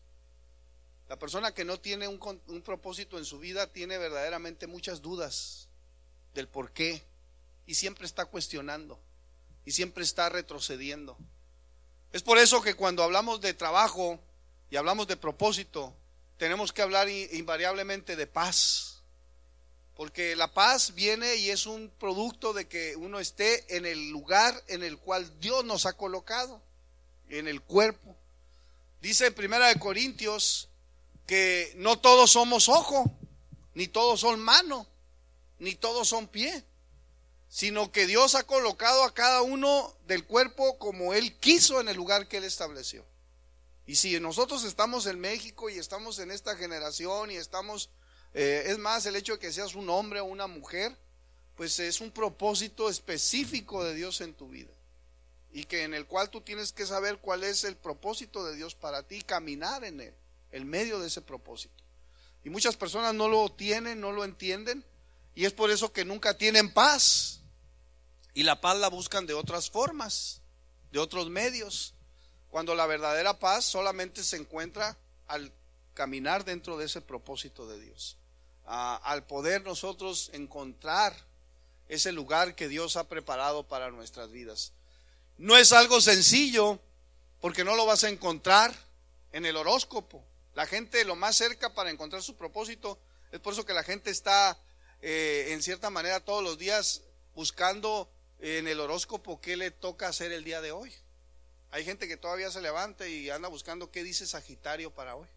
La persona que no tiene un propósito en su vida tiene verdaderamente muchas dudas del por qué, y siempre está cuestionando y siempre está retrocediendo. Es por eso que cuando hablamos de trabajo y hablamos de propósito, tenemos que hablar invariablemente de paz, porque la paz viene y es un producto de que uno esté en el lugar en el cual Dios nos ha colocado, en el cuerpo. Dice en 1 Corintios que no todos somos ojo, ni todos son mano, ni todos son pie, sino que Dios ha colocado a cada uno del cuerpo como Él quiso en el lugar que Él estableció. Y si nosotros estamos en México y estamos en esta generación y estamos, es más, el hecho de que seas un hombre o una mujer, pues es un propósito específico de Dios en tu vida, y que en el cual tú tienes que saber cuál es el propósito de Dios para ti, caminar en él, en medio de ese propósito. Y muchas personas no lo tienen, no lo entienden, y es por eso que nunca tienen paz, y la paz la buscan de otras formas, de otros medios, cuando la verdadera paz solamente se encuentra al caminar dentro de ese propósito de Dios, al poder nosotros encontrar ese lugar que Dios ha preparado para nuestras vidas. No es algo sencillo, porque no lo vas a encontrar en el horóscopo. La gente, lo más cerca para encontrar su propósito, es por eso que la gente está en cierta manera todos los días buscando en el horóscopo qué le toca hacer el día de hoy. Hay gente que todavía se levanta y anda buscando qué dice Sagitario para hoy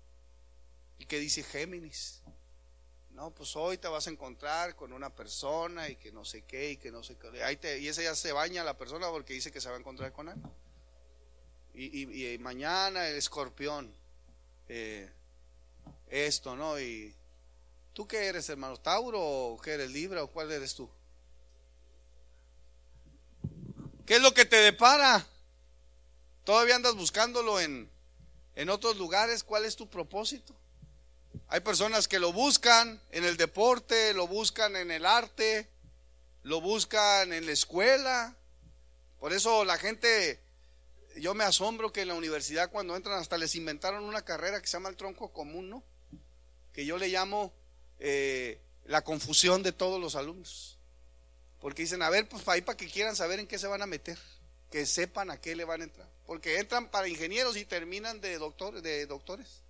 y qué dice Géminis. No, pues hoy te vas a encontrar con una persona y que no sé qué y que no sé qué. Y ese ya se baña la persona porque dice que se va a encontrar con él. Y mañana el Escorpión, esto, ¿no? Y ¿tú qué eres, hermano? ¿Tauro o qué eres? ¿Libra o cuál eres tú? ¿Qué es lo que te depara? Todavía andas buscándolo en otros lugares. ¿Cuál es tu propósito? Hay personas que lo buscan en el deporte, lo buscan en el arte, lo buscan en la escuela. Por eso la gente yo me asombro que en la universidad cuando entran hasta les inventaron una carrera que se llama el tronco común, ¿no? Que yo le llamo la confusión de todos los alumnos. Porque dicen, a ver, pues para ahí para que quieran saber en qué se van a meter, que sepan a qué le van a entrar. Porque entran para ingenieros y terminan de doctores.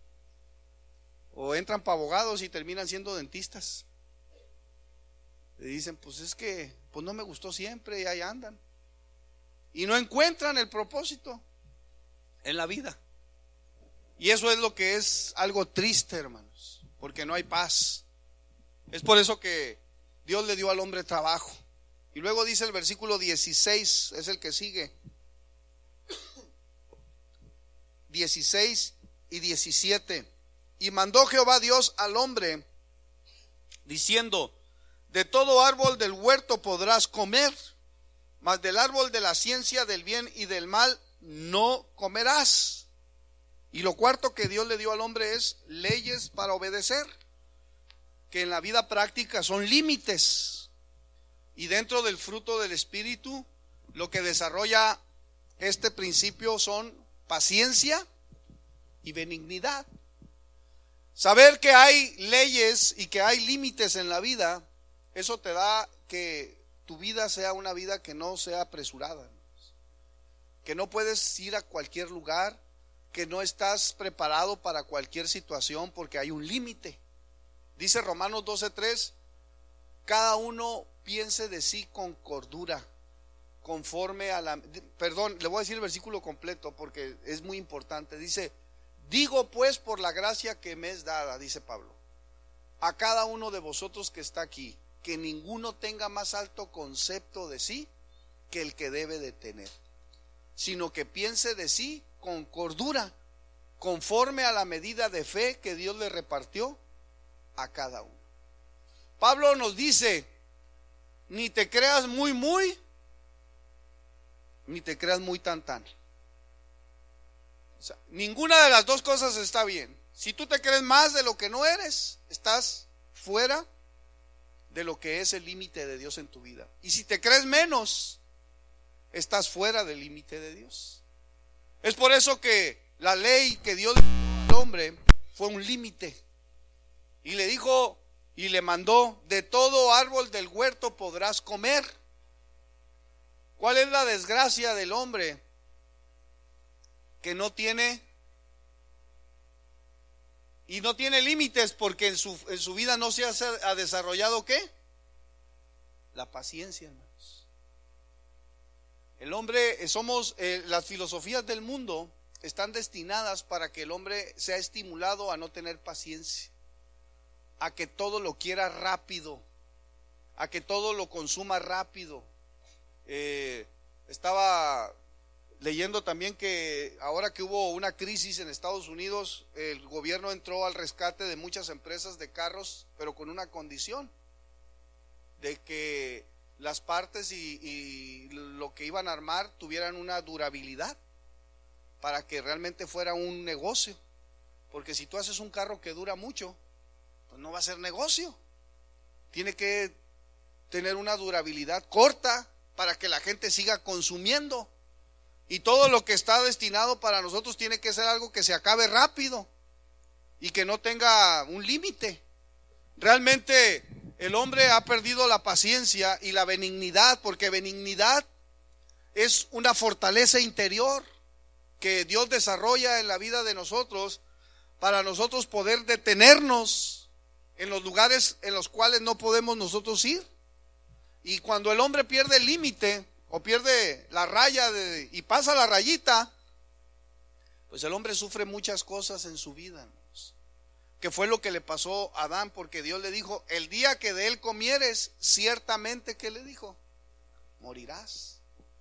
O entran para abogados y terminan siendo dentistas. Y dicen, pues es que pues no me gustó siempre, y ahí andan. Y no encuentran el propósito en la vida. Y eso es lo que es algo triste, hermanos, porque no hay paz. Es por eso que Dios le dio al hombre trabajo. Y luego dice el versículo 16, es el que sigue, 16 y 17. Y mandó Jehová Dios al hombre, diciendo: de todo árbol del huerto podrás comer, mas del árbol de la ciencia del bien y del mal no comerás. Y lo cuarto que Dios le dio al hombre es leyes para obedecer, que en la vida práctica son límites. Y dentro del fruto del Espíritu, lo que desarrolla este principio son paciencia y benignidad. Saber que hay leyes y que hay límites en la vida, eso te da que tu vida sea una vida que no sea apresurada, que no puedes ir a cualquier lugar, que no estás preparado para cualquier situación porque hay un límite. Dice Romanos 12:3, cada uno piense de sí con cordura, conforme a la... Perdón, le voy a decir el versículo completo porque es muy importante. Dice: digo pues por la gracia que me es dada, dice Pablo, a cada uno de vosotros que está aquí, que ninguno tenga más alto concepto de sí que el que debe de tener, sino que piense de sí con cordura, conforme a la medida de fe que Dios le repartió a cada uno. Pablo nos dice: ni te creas muy, ni te creas muy tan. O sea, ninguna de las dos cosas está bien. Si tú te crees más de lo que no eres, estás fuera de lo que es el límite de Dios en tu vida. Y si te crees menos, estás fuera del límite de Dios. Es por eso que la ley que Dios le dio al hombre fue un límite. Y le dijo y le mandó: de todo árbol del huerto podrás comer. ¿Cuál es la desgracia del hombre? Que no tiene y no tiene límites, porque en su vida no se ha desarrollado ¿qué? La paciencia, hermanos. El hombre, las filosofías del mundo están destinadas para que el hombre sea estimulado a no tener paciencia, a que todo lo quiera rápido, a que todo lo consuma rápido. Estaba leyendo también que ahora que hubo una crisis en Estados Unidos, el gobierno entró al rescate de muchas empresas de carros, pero con una condición, de que las partes y lo que iban a armar tuvieran una durabilidad, para que realmente fuera un negocio. Porque si tú haces un carro que dura mucho, pues no va a ser negocio. Tiene que tener una durabilidad corta para que la gente siga consumiendo. Y todo lo que está destinado para nosotros tiene que ser algo que se acabe rápido y que no tenga un límite. Realmente el hombre ha perdido la paciencia y la benignidad, porque benignidad es una fortaleza interior que Dios desarrolla en la vida de nosotros, para nosotros poder detenernos en los lugares en los cuales no podemos nosotros ir. Y cuando el hombre pierde el límite o pierde la raya y pasa la rayita, pues el hombre sufre muchas cosas en su vida, hermanos. Que fue lo que le pasó a Adán, porque Dios le dijo: el día que de él comieres, ciertamente, ¿qué le dijo? Morirás.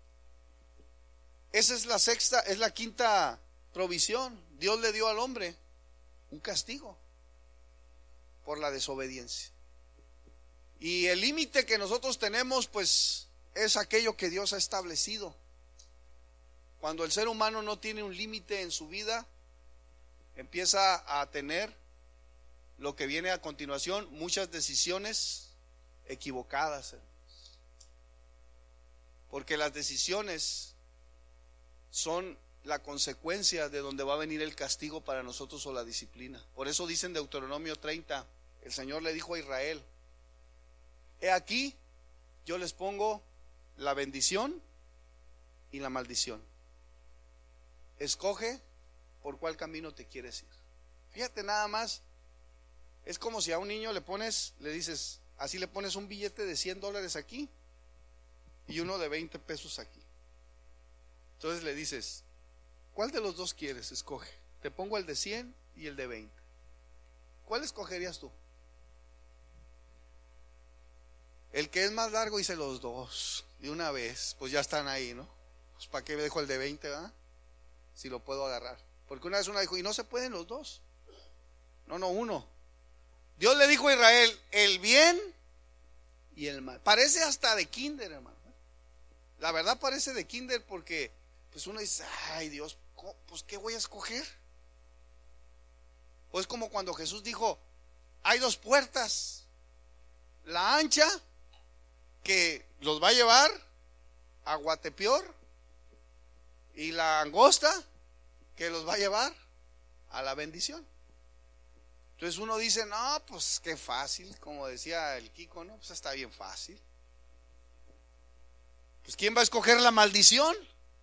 Esa es la quinta provisión. Dios le dio al hombre un castigo por la desobediencia. Y el límite que nosotros tenemos, pues, es aquello que Dios ha establecido. Cuando el ser humano no tiene un límite en su vida, empieza a tener lo que viene a continuación: muchas decisiones equivocadas. Porque las decisiones son la consecuencia de donde va a venir el castigo para nosotros o la disciplina. Por eso dice en Deuteronomio 30, el Señor le dijo a Israel: he aquí, yo les pongo la bendición y la maldición. Escoge por cuál camino te quieres ir. Fíjate nada más, es como si a un niño le dices, así le pones un billete de $100 aquí y uno de 20 pesos aquí. Entonces le dices, ¿cuál de los dos quieres? Escoge. Te pongo el de 100 y el de 20. ¿Cuál escogerías tú? El que es más largo, hice los dos de una vez, pues ya están ahí, ¿no? Pues ¿para qué me dejo el de 20, verdad? Si lo puedo agarrar. Porque una vez uno dijo, y no se pueden los dos. No, uno. Dios le dijo a Israel, el bien y el mal. Parece hasta de kinder, hermano. La verdad parece de kinder porque pues uno dice, ay Dios, pues ¿qué voy a escoger? Pues como cuando Jesús dijo, hay dos puertas. La ancha, que los va a llevar a Guatepeor, y la angosta, que los va a llevar a la bendición. Entonces uno dice, no, pues qué fácil, como decía el Kiko, no, pues está bien fácil. Pues ¿quién va a escoger la maldición?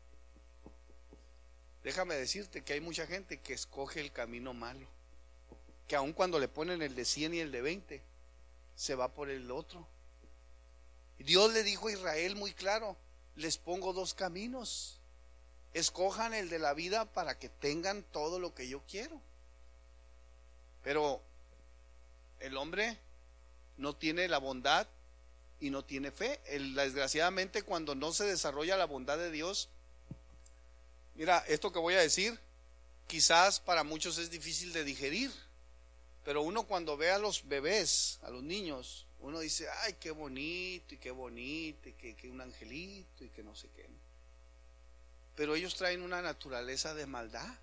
Déjame decirte que hay mucha gente que escoge el camino malo, que aun cuando le ponen el de 100 y el de 20, se va por el otro. Dios le dijo a Israel muy claro, les pongo dos caminos, escojan el de la vida para que tengan todo lo que yo quiero. Pero el hombre no tiene la bondad y no tiene fe. Desgraciadamente, cuando no se desarrolla la bondad de Dios, mira, esto que voy a decir quizás para muchos es difícil de digerir, pero uno cuando ve a los bebés, a los niños, uno dice, ay, qué bonito, y que un angelito, y que no sé qué. Pero ellos traen una naturaleza de maldad.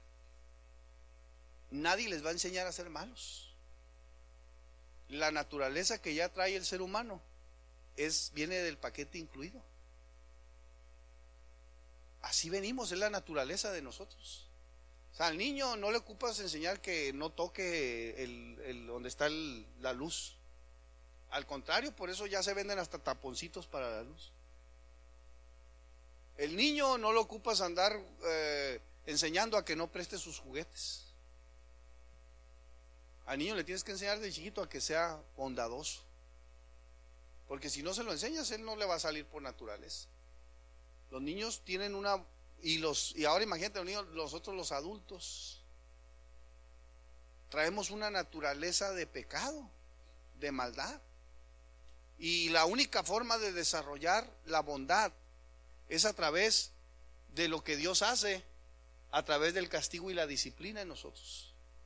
Nadie les va a enseñar a ser malos. La naturaleza que ya trae el ser humano viene del paquete incluido. Así venimos, es la naturaleza de nosotros. O sea, al niño no le ocupas enseñar que no toque donde está la luz. Al contrario, por eso ya se venden hasta taponcitos para la luz. El niño no lo ocupas andar enseñando a que no preste sus juguetes. Al niño le tienes que enseñar de chiquito a que sea bondadoso, porque si no se lo enseñas, él no le va a salir por naturaleza. Los niños tienen y ahora imagínate los niños, nosotros los adultos traemos una naturaleza de pecado, de maldad, y la única forma de desarrollar la bondad es a través de lo que Dios hace, a través del castigo y la disciplina en nosotros.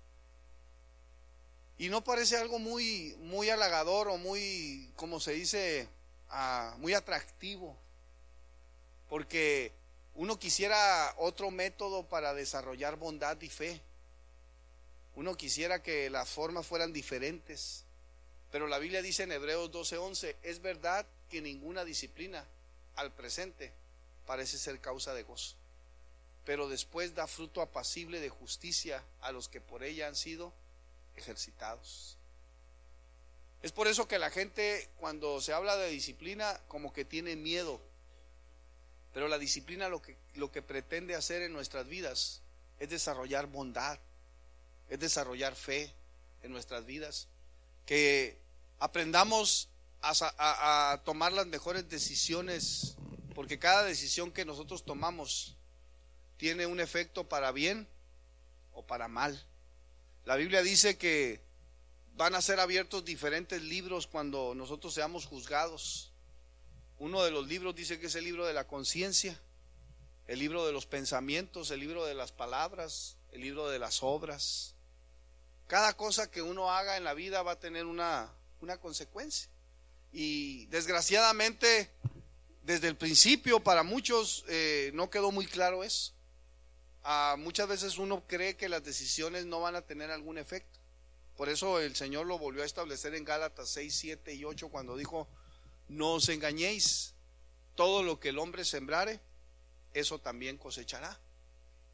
Y no parece algo muy, muy halagador o muy, como se dice, muy atractivo, porque uno quisiera otro método para desarrollar bondad y fe. Uno quisiera que las formas fueran diferentes, pero la Biblia dice en Hebreos 12:11, es verdad que ninguna disciplina al presente parece ser causa de gozo, pero después da fruto apacible de justicia a los que por ella han sido ejercitados. Es por eso que la gente, cuando se habla de disciplina, como que tiene miedo. Pero la disciplina lo que pretende hacer en nuestras vidas es desarrollar bondad, es desarrollar fe en nuestras vidas, que aprendamos a tomar las mejores decisiones, porque cada decisión que nosotros tomamos tiene un efecto para bien o para mal. La Biblia dice que van a ser abiertos diferentes libros cuando nosotros seamos juzgados. Uno de los libros dice que es el libro de la conciencia, el libro de los pensamientos, el libro de las palabras, el libro de las obras. Cada cosa que uno haga en la vida va a tener una consecuencia. Y desgraciadamente, desde el principio, para muchos no quedó muy claro eso. Muchas veces uno cree que las decisiones no van a tener algún efecto. Por eso el Señor lo volvió a establecer en Gálatas 6, 7 y 8 cuando dijo, no os engañéis, todo lo que el hombre sembrare, eso también cosechará.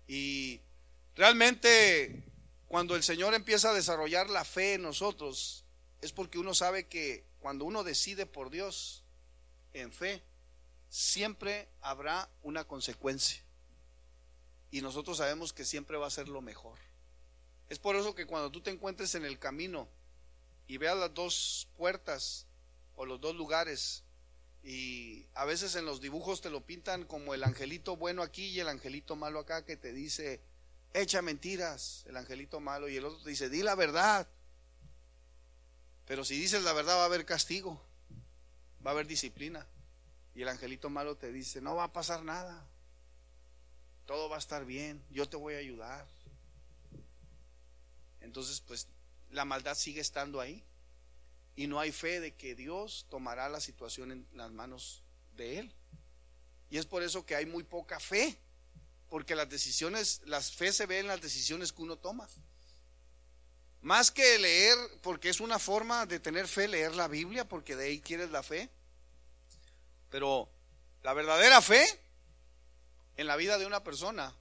Y realmente cuando el Señor empieza a desarrollar la fe en nosotros, es porque uno sabe que cuando uno decide por Dios en fe, siempre habrá una consecuencia. Y nosotros sabemos que siempre va a ser lo mejor. Es por eso que cuando tú te encuentres en el camino y veas las dos puertas o los dos lugares, y a veces en los dibujos te lo pintan como el angelito bueno aquí y el angelito malo acá, que te dice echa mentiras, el angelito malo, y el otro te dice di la verdad. Pero si dices la verdad va a haber castigo, va a haber disciplina. Y el angelito malo te dice no va a pasar nada, todo va a estar bien, yo te voy a ayudar. Entonces pues la maldad sigue estando ahí. Y no hay fe de que Dios tomará la situación en las manos de Él. Y es por eso que hay muy poca fe, porque las decisiones, la fe se ve en las decisiones que uno toma. Más que leer, porque es una forma de tener fe, leer la Biblia, porque de ahí quieres la fe. Pero la verdadera fe en la vida de una persona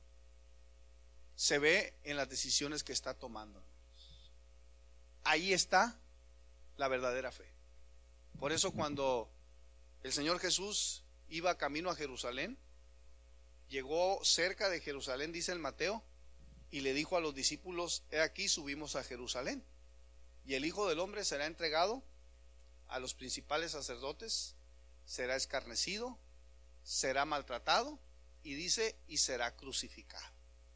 se ve en las decisiones que está tomando. Ahí está la verdadera fe. Por eso cuando el Señor Jesús iba camino a Jerusalén, llegó cerca de Jerusalén, dice el Mateo, y le dijo a los discípulos: he aquí, subimos a Jerusalén, y el Hijo del Hombre será entregado a los principales sacerdotes, será escarnecido, será maltratado, y dice, y será crucificado.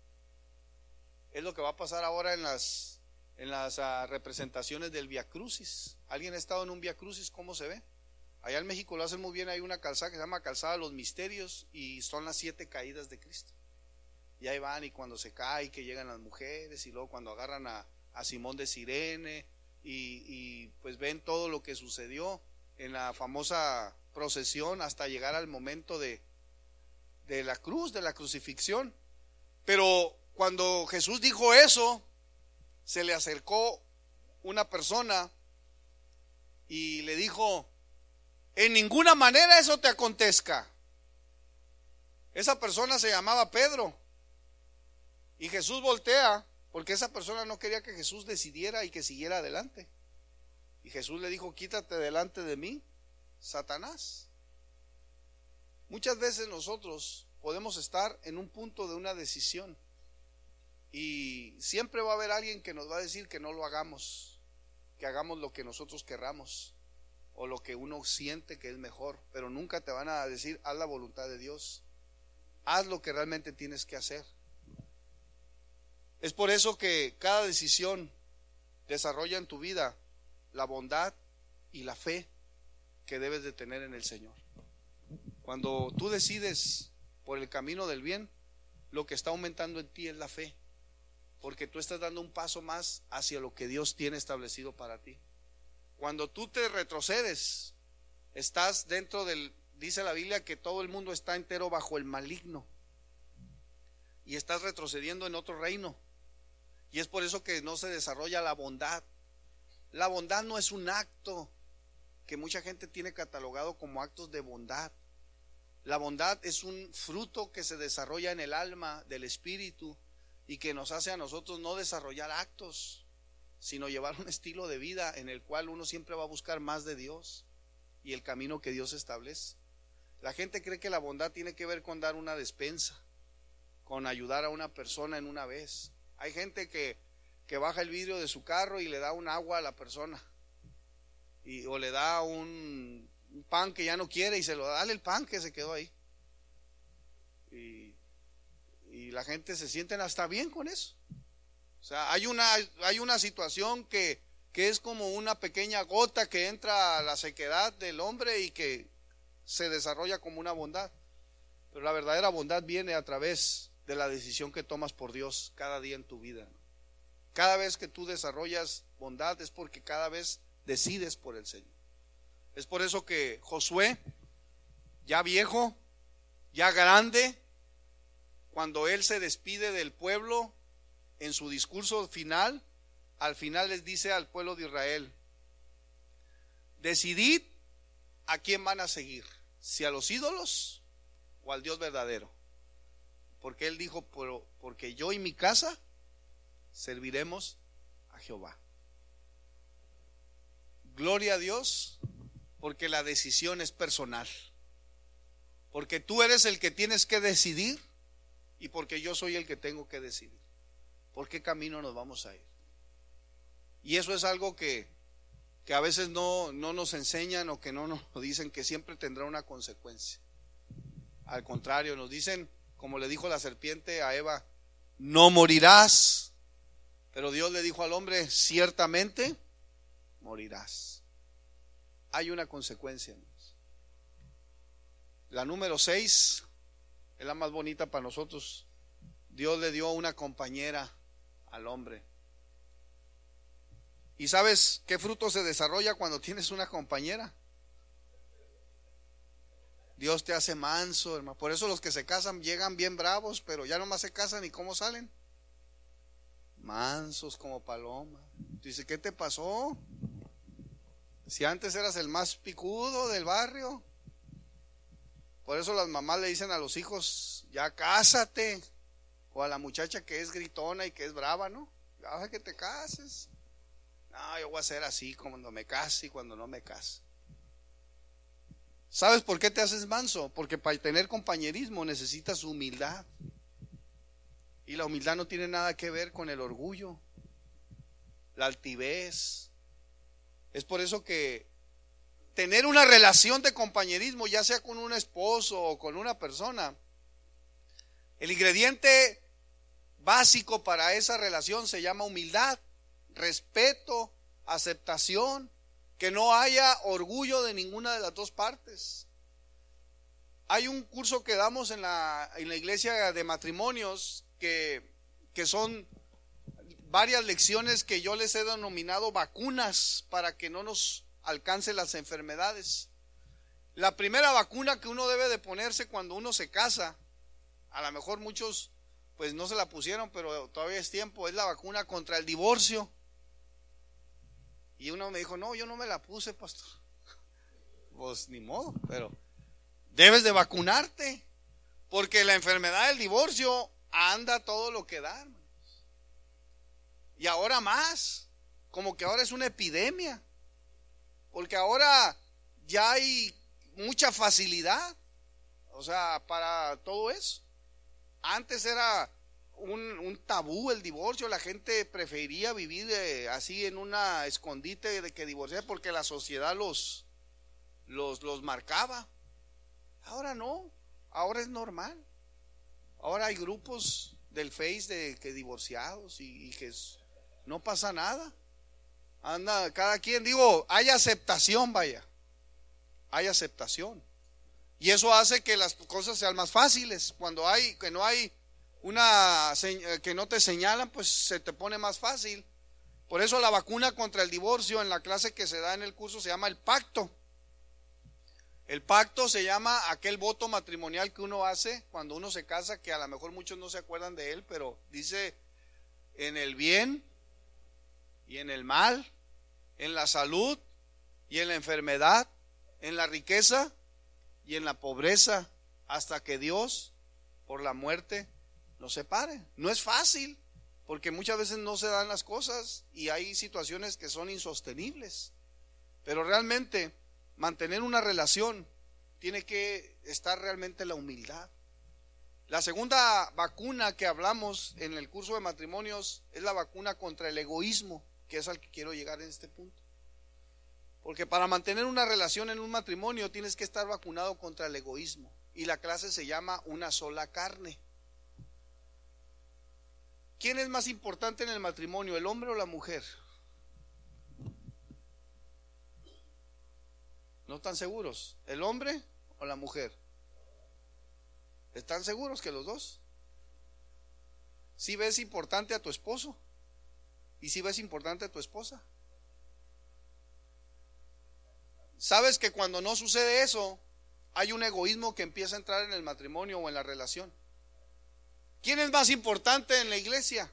Es lo que va a pasar ahora en las representaciones del Vía Crucis. ¿Alguien ha estado en un Vía Crucis? ¿Cómo se ve? Allá en México lo hacen muy bien. Hay una calzada que se llama Calzada de los Misterios, y son las 7 caídas de Cristo. Y ahí van, y cuando se cae, que llegan las mujeres, y luego cuando agarran a Simón de Cirene, y pues ven todo lo que sucedió en la famosa procesión hasta llegar al momento de la cruz, de la crucifixión. Pero cuando Jesús dijo eso, se le acercó una persona y le dijo: en ninguna manera eso te acontezca. Esa persona se llamaba Pedro, y Jesús voltea, porque esa persona no quería que Jesús decidiera y que siguiera adelante. Y Jesús le dijo: quítate delante de mí, Satanás. Muchas veces nosotros podemos estar en un punto de una decisión, y siempre va a haber alguien que nos va a decir que no lo hagamos, que hagamos lo que nosotros querramos o lo que uno siente que es mejor, pero nunca te van a decir haz la voluntad de Dios, haz lo que realmente tienes que hacer. Es por eso que cada decisión desarrolla en tu vida la bondad y la fe que debes de tener en el Señor. Cuando tú decides por el camino del bien, lo que está aumentando en ti es la fe, porque tú estás dando un paso más hacia lo que Dios tiene establecido para ti. Cuando tú te retrocedes, estás dentro dice la Biblia que todo el mundo está entero bajo el maligno, y estás retrocediendo en otro reino. Y es por eso que no se desarrolla la bondad. La bondad no es un acto que mucha gente tiene catalogado como actos de bondad. La bondad es un fruto que se desarrolla en el alma del espíritu, y que nos hace a nosotros no desarrollar actos, sino llevar un estilo de vida en el cual uno siempre va a buscar más de Dios y el camino que Dios establece. La gente cree que la bondad tiene que ver con dar una despensa, con ayudar a una persona en una vez. Hay gente que baja el vidrio de su carro y le da un agua a la persona, o le da un pan que ya no quiere y se lo da, dale el pan que se quedó ahí. Y la gente se sienten hasta bien con eso. O sea, hay una situación que es como una pequeña gota que entra a la sequedad del hombre y que se desarrolla como una bondad. Pero la verdadera bondad viene a través de la decisión que tomas por Dios cada día en tu vida. Cada vez que tú desarrollas bondad es porque cada vez decides por el Señor. Es por eso que Josué, ya viejo, ya grande, cuando él se despide del pueblo en su discurso final, al final les dice al pueblo de Israel: decidid a quién van a seguir, si a los ídolos o al Dios verdadero. porque él dijo, porque yo y mi casa serviremos a Jehová. Gloria a Dios, porque la decisión es personal. Porque tú eres el que tienes que decidir y porque yo soy el que tengo que decidir por qué camino nos vamos a ir. Y eso es algo que a veces no nos enseñan o que no nos dicen, que siempre tendrá una consecuencia. Al contrario, nos dicen, como le dijo la serpiente a Eva, no morirás. Pero Dios le dijo al hombre, ciertamente morirás. Hay una consecuencia. La número 6 es la más bonita para nosotros. Dios le dio una compañera al hombre. ¿Y sabes qué fruto se desarrolla cuando tienes una compañera? Dios te hace manso, hermano. Por eso los que se casan llegan bien bravos, pero ya nomás se casan y ¿cómo salen? Mansos como paloma. Dice, ¿qué te pasó? Si antes eras el más picudo del barrio. Por eso las mamás le dicen a los hijos, ya cásate. O a la muchacha que es gritona y que es brava, ¿no? Ya que te cases. No, yo voy a ser así cuando me case y cuando no me case. ¿Sabes por qué te haces manso? Porque para tener compañerismo necesitas humildad. Y la humildad no tiene nada que ver con el orgullo, la altivez. Es por eso que tener una relación de compañerismo, ya sea con un esposo o con una persona, el ingrediente básico para esa relación se llama humildad, respeto, aceptación, que no haya orgullo de ninguna de las dos partes. Hay un curso que damos en la iglesia de matrimonios que son varias lecciones que yo les he denominado vacunas para que no nos alcancen las enfermedades. La primera vacuna que uno debe de ponerse cuando uno se casa, a lo mejor muchos pues no se la pusieron, pero todavía es tiempo, es la vacuna contra el divorcio. Y uno me dijo, no, yo no me la puse, pastor. Pues ni modo, pero debes de vacunarte, porque la enfermedad del divorcio anda todo lo que da, hermanos. Y ahora más, como que ahora es una epidemia, porque ahora ya hay mucha facilidad, o sea, para todo eso. Antes era un tabú el divorcio, la gente prefería vivir así en una escondite de que divorciar porque la sociedad los marcaba. Ahora no, ahora es normal. Ahora hay grupos del Face de que divorciados y que no pasa nada. Anda cada quien, digo, hay aceptación, vaya. Hay aceptación. Y eso hace que las cosas sean más fáciles. Cuando que no hay que no te señalan, pues se te pone más fácil. Por eso la vacuna contra el divorcio en la clase que se da en el curso se llama el pacto. El pacto se llama aquel voto matrimonial que uno hace cuando uno se casa, que a lo mejor muchos no se acuerdan de él, pero dice: en el bien y en el mal, en la salud y en la enfermedad, en la riqueza y en la pobreza, hasta que Dios por la muerte nos separe. No es fácil, porque muchas veces no se dan las cosas y hay situaciones que son insostenibles, pero realmente mantener una relación tiene que estar realmente la humildad. La segunda vacuna que hablamos en el curso de matrimonios es la vacuna contra el egoísmo, que es al que quiero llegar en este punto. Porque para mantener una relación en un matrimonio tienes que estar vacunado contra el egoísmo. Y la clase se llama una sola carne. ¿Quién es más importante en el matrimonio, el hombre o la mujer? ¿No están seguros? ¿El hombre o la mujer? ¿Están seguros que los dos? ¿Sí ves importante a tu esposo? ¿Y si ves importante a tu esposa? ¿Sabes que cuando no sucede eso, hay un egoísmo que empieza a entrar en el matrimonio o en la relación? ¿Quién es más importante en la iglesia?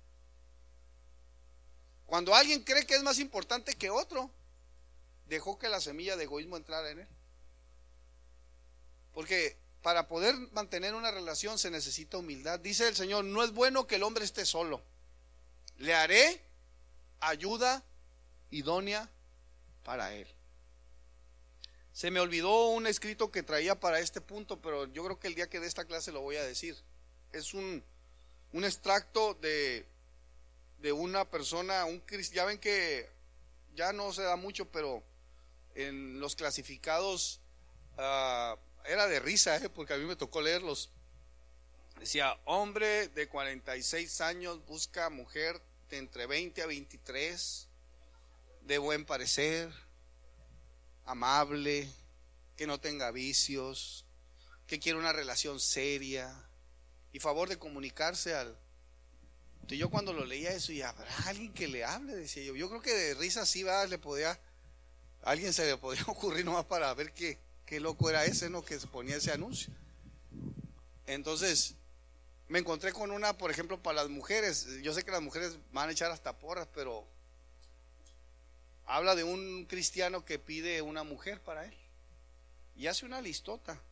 Cuando alguien cree que es más importante que otro, dejó que la semilla de egoísmo entrara en él. Porque para poder mantener una relación se necesita humildad. Dice el Señor, no es bueno que el hombre esté solo. Le haré ayuda idónea para él. Se me olvidó un escrito que traía para este punto, pero yo creo que el día que dé esta clase lo voy a decir. Es un extracto de una persona, ya ven que ya no se da mucho, pero en los clasificados era de risa, porque a mí me tocó leerlos. Decía, hombre de 46 años busca mujer de entre 20 a 23, de buen parecer, amable, que no tenga vicios, que quiere una relación seria y favor de comunicarse al... Entonces yo cuando lo leía eso, y habrá alguien que le hable, decía yo creo que de risa sí va, a alguien se le podía ocurrir nomás para ver qué loco era ese, ¿no? Que se ponía ese anuncio. Entonces me encontré con una, por ejemplo, para las mujeres. Yo sé que las mujeres van a echar hasta porras, pero habla de un cristiano que pide una mujer para él y hace una listota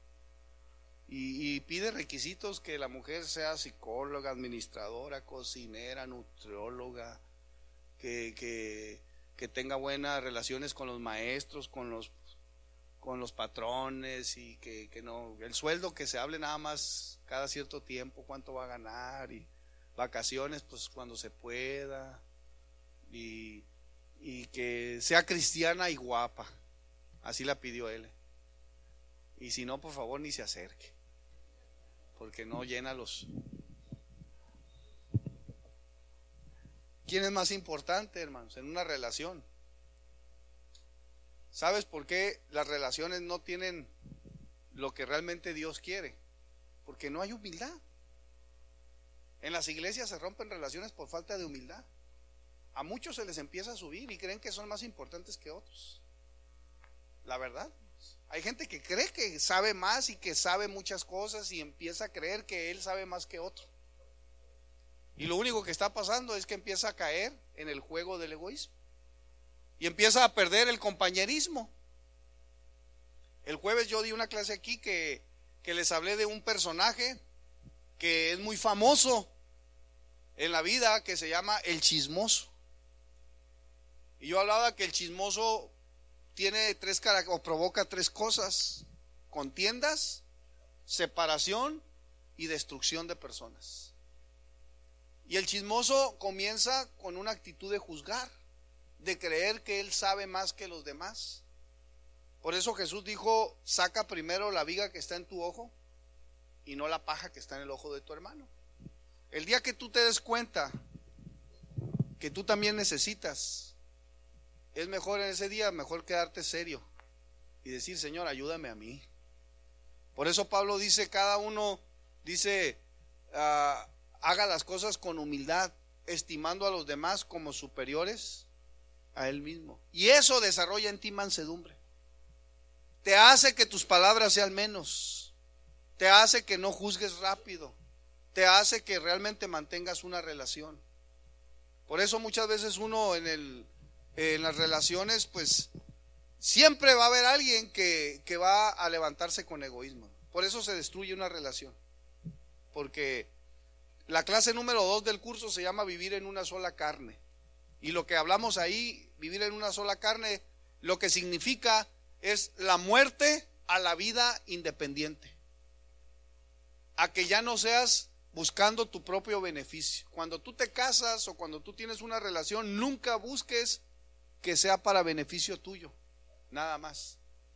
y pide requisitos: que la mujer sea psicóloga, administradora, cocinera, nutrióloga, que tenga buenas relaciones con los maestros, con los patrones, y que no, el sueldo que se hable nada más cada cierto tiempo, cuánto va a ganar, y vacaciones pues cuando se pueda, y que sea cristiana y guapa. Así la pidió él. Y si no, por favor, ni se acerque, porque no llena los... ¿Quién es más importante, hermanos, en una relación? ¿Sabes por qué las relaciones no tienen lo que realmente Dios quiere? Porque no hay humildad. En las iglesias se rompen relaciones por falta de humildad. A muchos se les empieza a subir y creen que son más importantes que otros. La verdad, hay gente que cree que sabe más y que sabe muchas cosas y empieza a creer que él sabe más que otro. Y lo único que está pasando es que empieza a caer en el juego del egoísmo y empieza a perder el compañerismo. El jueves yo di una clase aquí que les hablé de un personaje que es muy famoso en la vida, que se llama el chismoso. Y yo hablaba que el chismoso tiene provoca tres cosas: contiendas, separación y destrucción de personas. Y el chismoso comienza con una actitud de juzgar, de creer que él sabe más que los demás. Por eso Jesús dijo: saca primero la viga que está en tu ojo y no la paja que está en el ojo de tu hermano. El día que tú te des cuenta que tú también necesitas, es mejor en ese día, mejor quedarte serio y decir: Señor, ayúdame a mí. Por eso Pablo dice, cada uno dice, haga las cosas con humildad, estimando a los demás como superiores a él mismo. Y eso desarrolla en ti mansedumbre. Te hace que tus palabras sean menos, te hace que no juzgues rápido, te hace que realmente mantengas una relación. Por eso muchas veces uno en las relaciones, pues siempre va a haber alguien que va a levantarse con egoísmo. Por eso se destruye una relación. Porque la clase número 2 del curso se llama vivir en una sola carne. Y lo que hablamos ahí, vivir en una sola carne, lo que significa es la muerte a la vida independiente. A que ya no seas buscando tu propio beneficio. Cuando tú te casas o cuando tú tienes una relación, nunca busques que sea para beneficio tuyo, nada más.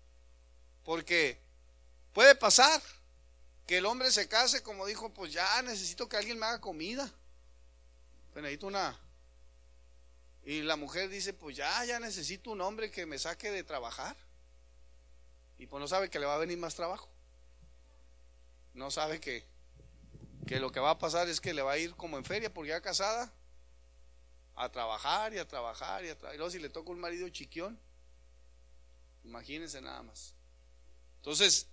Porque puede pasar que el hombre se case, como dijo, pues ya necesito que alguien me haga comida, pues necesito una. Y la mujer dice, pues ya necesito un hombre que me saque de trabajar. Y pues no sabe que le va a venir más trabajo. No sabe que lo que va a pasar es que le va a ir como en feria, porque ya casada, a trabajar y a trabajar y a trabajar. Y luego si le toca un marido chiquión, imagínense nada más. Entonces,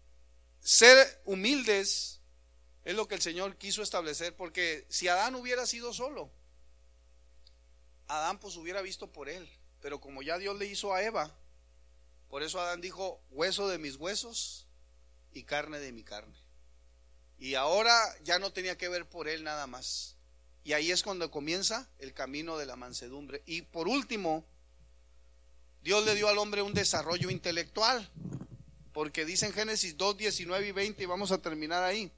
ser humildes es lo que el Señor quiso establecer, porque si Adán hubiera sido solo, Adán pues hubiera visto por él. Pero como ya Dios le hizo a Eva, por eso Adán dijo: hueso de mis huesos y carne de mi carne. Y ahora ya no tenía que ver por él nada más. Y ahí es cuando comienza el camino de la mansedumbre. Y por último, Dios le dio al hombre un desarrollo intelectual, porque dice en Génesis 2, 19 y 20, y vamos a terminar ahí.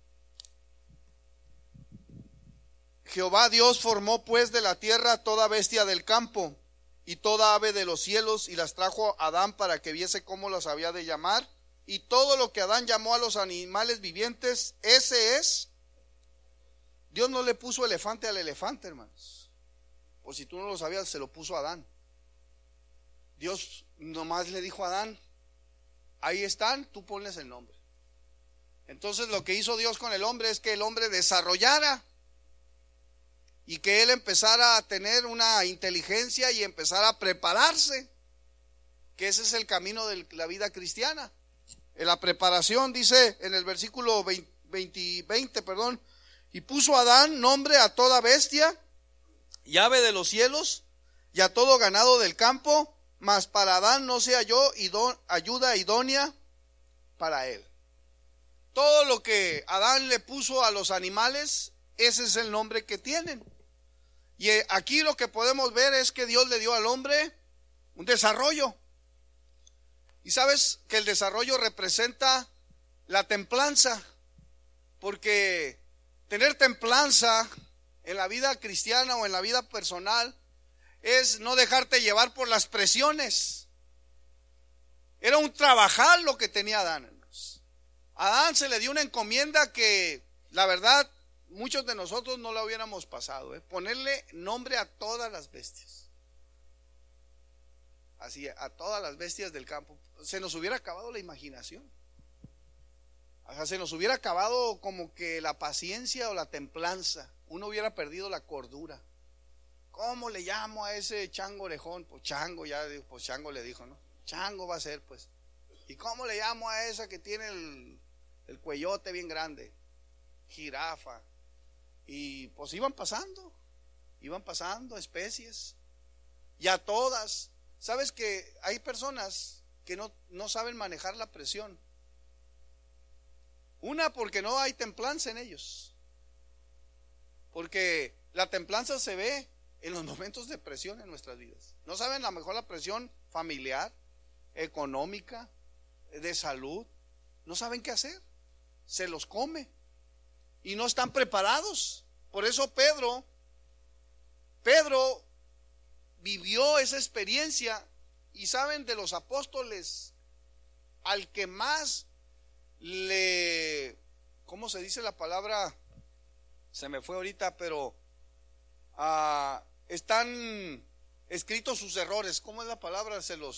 Jehová Dios formó pues de la tierra toda bestia del campo y toda ave de los cielos, y las trajo a Adán para que viese cómo las había de llamar. Y todo lo que Adán llamó a los animales vivientes, ese es. Dios no le puso elefante al elefante, hermanos. Por si tú no lo sabías, se lo puso a Adán. Dios nomás le dijo a Adán, ahí están, tú ponles el nombre. Entonces lo que hizo Dios con el hombre es que el hombre desarrollara y que él empezara a tener una inteligencia y empezara a prepararse, que ese es el camino de la vida cristiana. En la preparación dice en el versículo 20, y puso Adán nombre a toda bestia y ave de los cielos y a todo ganado del campo, mas para Adán no se halló ayuda idónea para él. Todo lo que Adán le puso a los animales, ese es el nombre que tienen. Y aquí lo que podemos ver es que Dios le dio al hombre un desarrollo. Y sabes que el desarrollo representa la templanza, porque tener templanza en la vida cristiana o en la vida personal es no dejarte llevar por las presiones. Era un trabajar lo que tenía Adán. A Adán se le dio una encomienda que la verdad muchos de nosotros no la hubiéramos pasado, ponerle nombre a todas las bestias. Así, a todas las bestias del campo. Se nos hubiera acabado la imaginación. O sea, se nos hubiera acabado como que la paciencia o la templanza. Uno hubiera perdido la cordura. ¿Cómo le llamo a ese chango orejón? Pues chango, pues chango le dijo, ¿no? Chango va a ser, pues. ¿Y cómo le llamo a esa que tiene el cuellote bien grande? Jirafa. Y pues iban pasando especies. Y a todas. ¿Sabes que hay personas que no saben manejar la presión? Una, porque no hay templanza en ellos. Porque la templanza se ve en los momentos de presión en nuestras vidas. No saben a lo mejor la presión familiar, económica, de salud. No saben qué hacer. Se los come. Y no están preparados. Por eso Pedro vivió esa experiencia. Y saben, de los apóstoles, al que más ¿cómo se dice la palabra? Se me fue ahorita, pero están escritos sus errores. ¿Cómo es la palabra?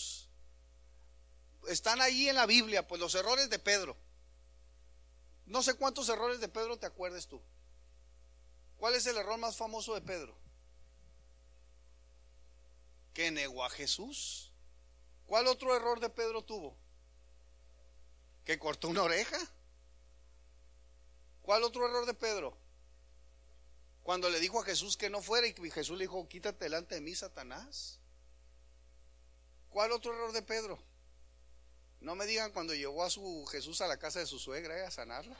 Están ahí en la Biblia, pues los errores de Pedro. No sé cuántos errores de Pedro te acuerdes tú. ¿Cuál es el error más famoso de Pedro? Que negó a Jesús. ¿Cuál otro error de Pedro tuvo? Que cortó una oreja. ¿Cuál otro error de Pedro? Cuando le dijo a Jesús que no fuera y Jesús le dijo, quítate delante de mí, Satanás. ¿Cuál otro error de Pedro? No me digan cuando llevó a Jesús a la casa de su suegra a sanarla.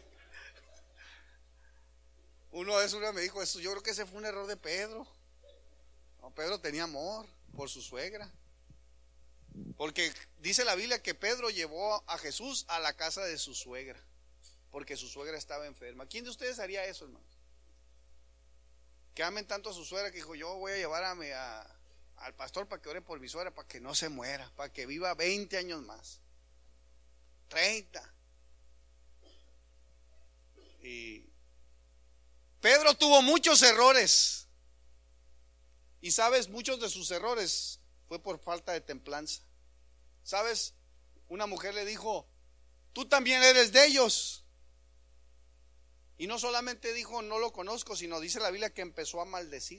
Una vez me dijo eso, yo creo que ese fue un error de Pedro. No, Pedro tenía amor por su suegra. Porque dice la Biblia que Pedro llevó a Jesús a la casa de su suegra, porque su suegra estaba enferma. ¿Quién de ustedes haría eso, hermanos? Que amen tanto a su suegra que dijo, yo voy a llevar al pastor para que ore por mi suegra, para que no se muera, para que viva 20 años más, 30. Y Pedro tuvo muchos errores. Y sabes, muchos de sus errores fue por falta de templanza. ¿Sabes? Una mujer le dijo, tú también eres de ellos. Y no solamente dijo, no lo conozco, sino dice la Biblia que empezó a maldecir.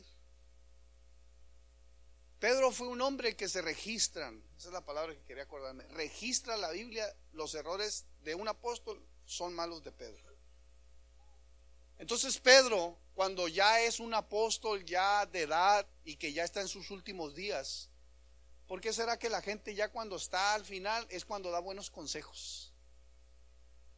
Pedro fue un hombre que se registran, esa es la palabra que quería acordarme, registra la Biblia, los errores de un apóstol son malos de Pedro. Entonces Pedro, cuando ya es un apóstol ya de edad y que ya está en sus últimos días, ¿por qué será que la gente ya cuando está al final es cuando da buenos consejos?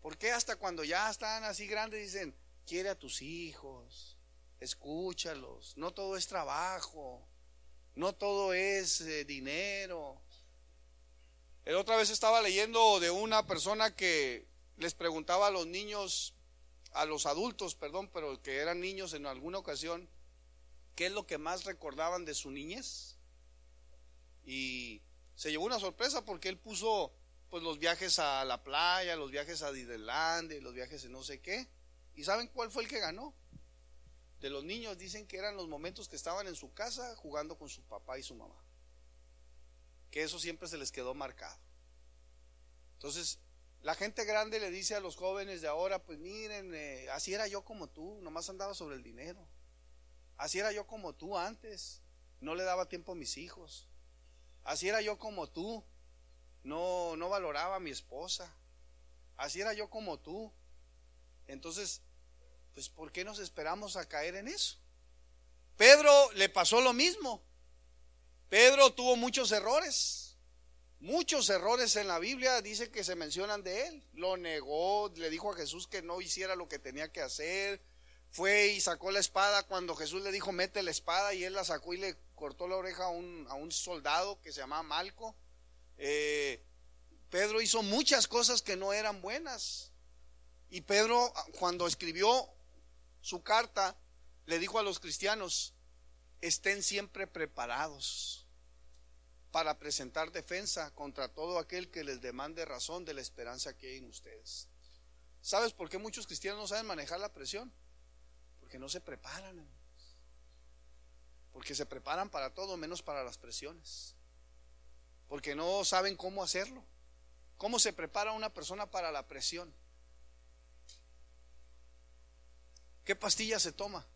¿Por qué hasta cuando ya están así grandes dicen, quiere a tus hijos, escúchalos, no todo es trabajo, no todo es dinero? La otra vez estaba leyendo de una persona que les preguntaba a los niños, a los adultos, perdón, pero que eran niños en alguna ocasión, ¿qué es lo que más recordaban de su niñez? Y se llevó una sorpresa porque él puso pues los viajes a la playa, los viajes a Disneylandia, los viajes en no sé qué. ¿Y saben cuál fue el que ganó? De los niños dicen que eran los momentos que estaban en su casa jugando con su papá y su mamá, que eso siempre se les quedó marcado. Entonces la gente grande le dice a los jóvenes de ahora, pues miren, así era yo como tú, nomás andaba sobre el dinero. Así era yo como tú antes, no le daba tiempo a mis hijos. Así era yo como tú, no valoraba a mi esposa. Así era yo como tú. Entonces, pues ¿por qué nos esperamos a caer en eso? Pedro le pasó lo mismo. Pedro tuvo muchos errores en la Biblia, dice que se mencionan de él. Lo negó, le dijo a Jesús que no hiciera lo que tenía que hacer. Fue y sacó la espada cuando Jesús le dijo mete la espada, y él la sacó y le cortó la oreja a un soldado que se llamaba Malco. Pedro hizo muchas cosas que no eran buenas, y Pedro, cuando escribió su carta, le dijo a los cristianos: estén siempre preparados para presentar defensa contra todo aquel que les demande razón de la esperanza que hay en ustedes. ¿Sabes por qué muchos cristianos no saben manejar la presión? Porque no se preparan, porque se preparan para todo menos para las presiones, porque no saben cómo hacerlo. ¿Cómo se prepara una persona para la presión? ¿Qué pastilla se toma?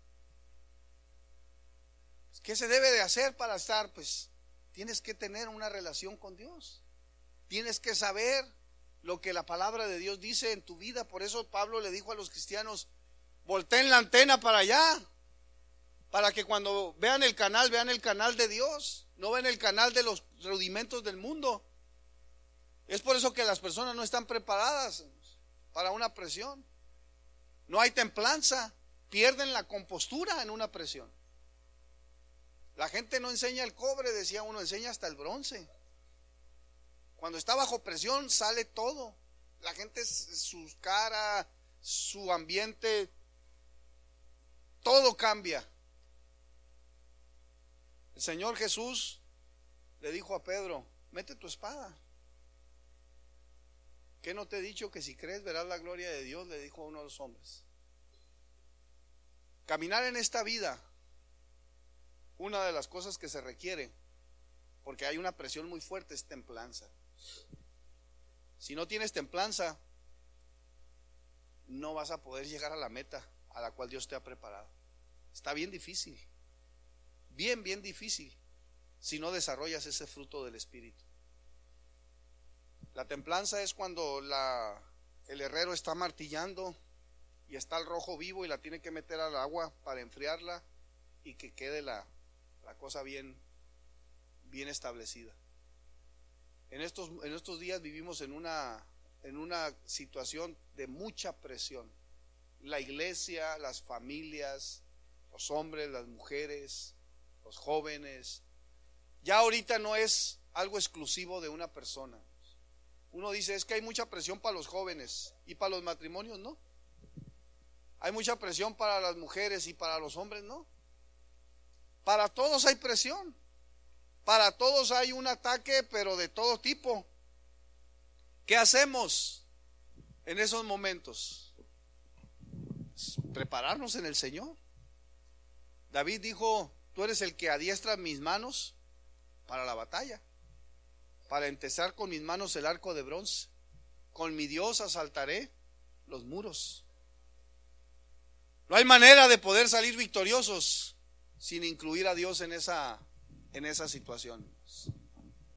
¿Qué se debe de hacer para estar? Pues tienes que tener una relación con Dios, tienes que saber lo que la palabra de Dios dice en tu vida. Por eso Pablo le dijo a los cristianos: volteen la antena para allá, para que cuando vean el canal de Dios, no vean el canal de los rudimentos del mundo. Es por eso que las personas no están preparadas para una presión. No hay templanza, pierden la compostura en una presión. La gente no enseña el cobre, decía uno, enseña hasta el bronce. Cuando está bajo presión sale todo. La gente, su cara, su ambiente, todo cambia. El Señor Jesús le dijo a Pedro: mete tu espada. ¿Qué no te he dicho que si crees verás la gloria de Dios?, le dijo a uno de los hombres. Caminar en esta vida, una de las cosas que se requiere, porque hay una presión muy fuerte, es templanza. Si no tienes templanza, no vas a poder llegar a la meta a la cual Dios te ha preparado. Está bien difícil, bien difícil, si no desarrollas ese fruto del Espíritu. La templanza es cuando el herrero está martillando y está el rojo vivo y la tiene que meter al agua para enfriarla y que quede la cosa bien establecida. En estos días vivimos en una situación de mucha presión. La iglesia, las familias, los hombres, las mujeres, los jóvenes. Ya ahorita no es algo exclusivo de una persona. Uno dice: es que hay mucha presión para los jóvenes, y para los matrimonios no. Hay mucha presión para las mujeres y para los hombres no. Para todos hay presión, para todos hay un ataque, pero de todo tipo. ¿Qué hacemos en esos momentos? Prepararnos en el Señor. David dijo: tú eres el que adiestra mis manos para la batalla, para entesar con mis manos el arco de bronce. Con mi Dios asaltaré los muros. No hay manera de poder salir victoriosos sin incluir a Dios en esa situación.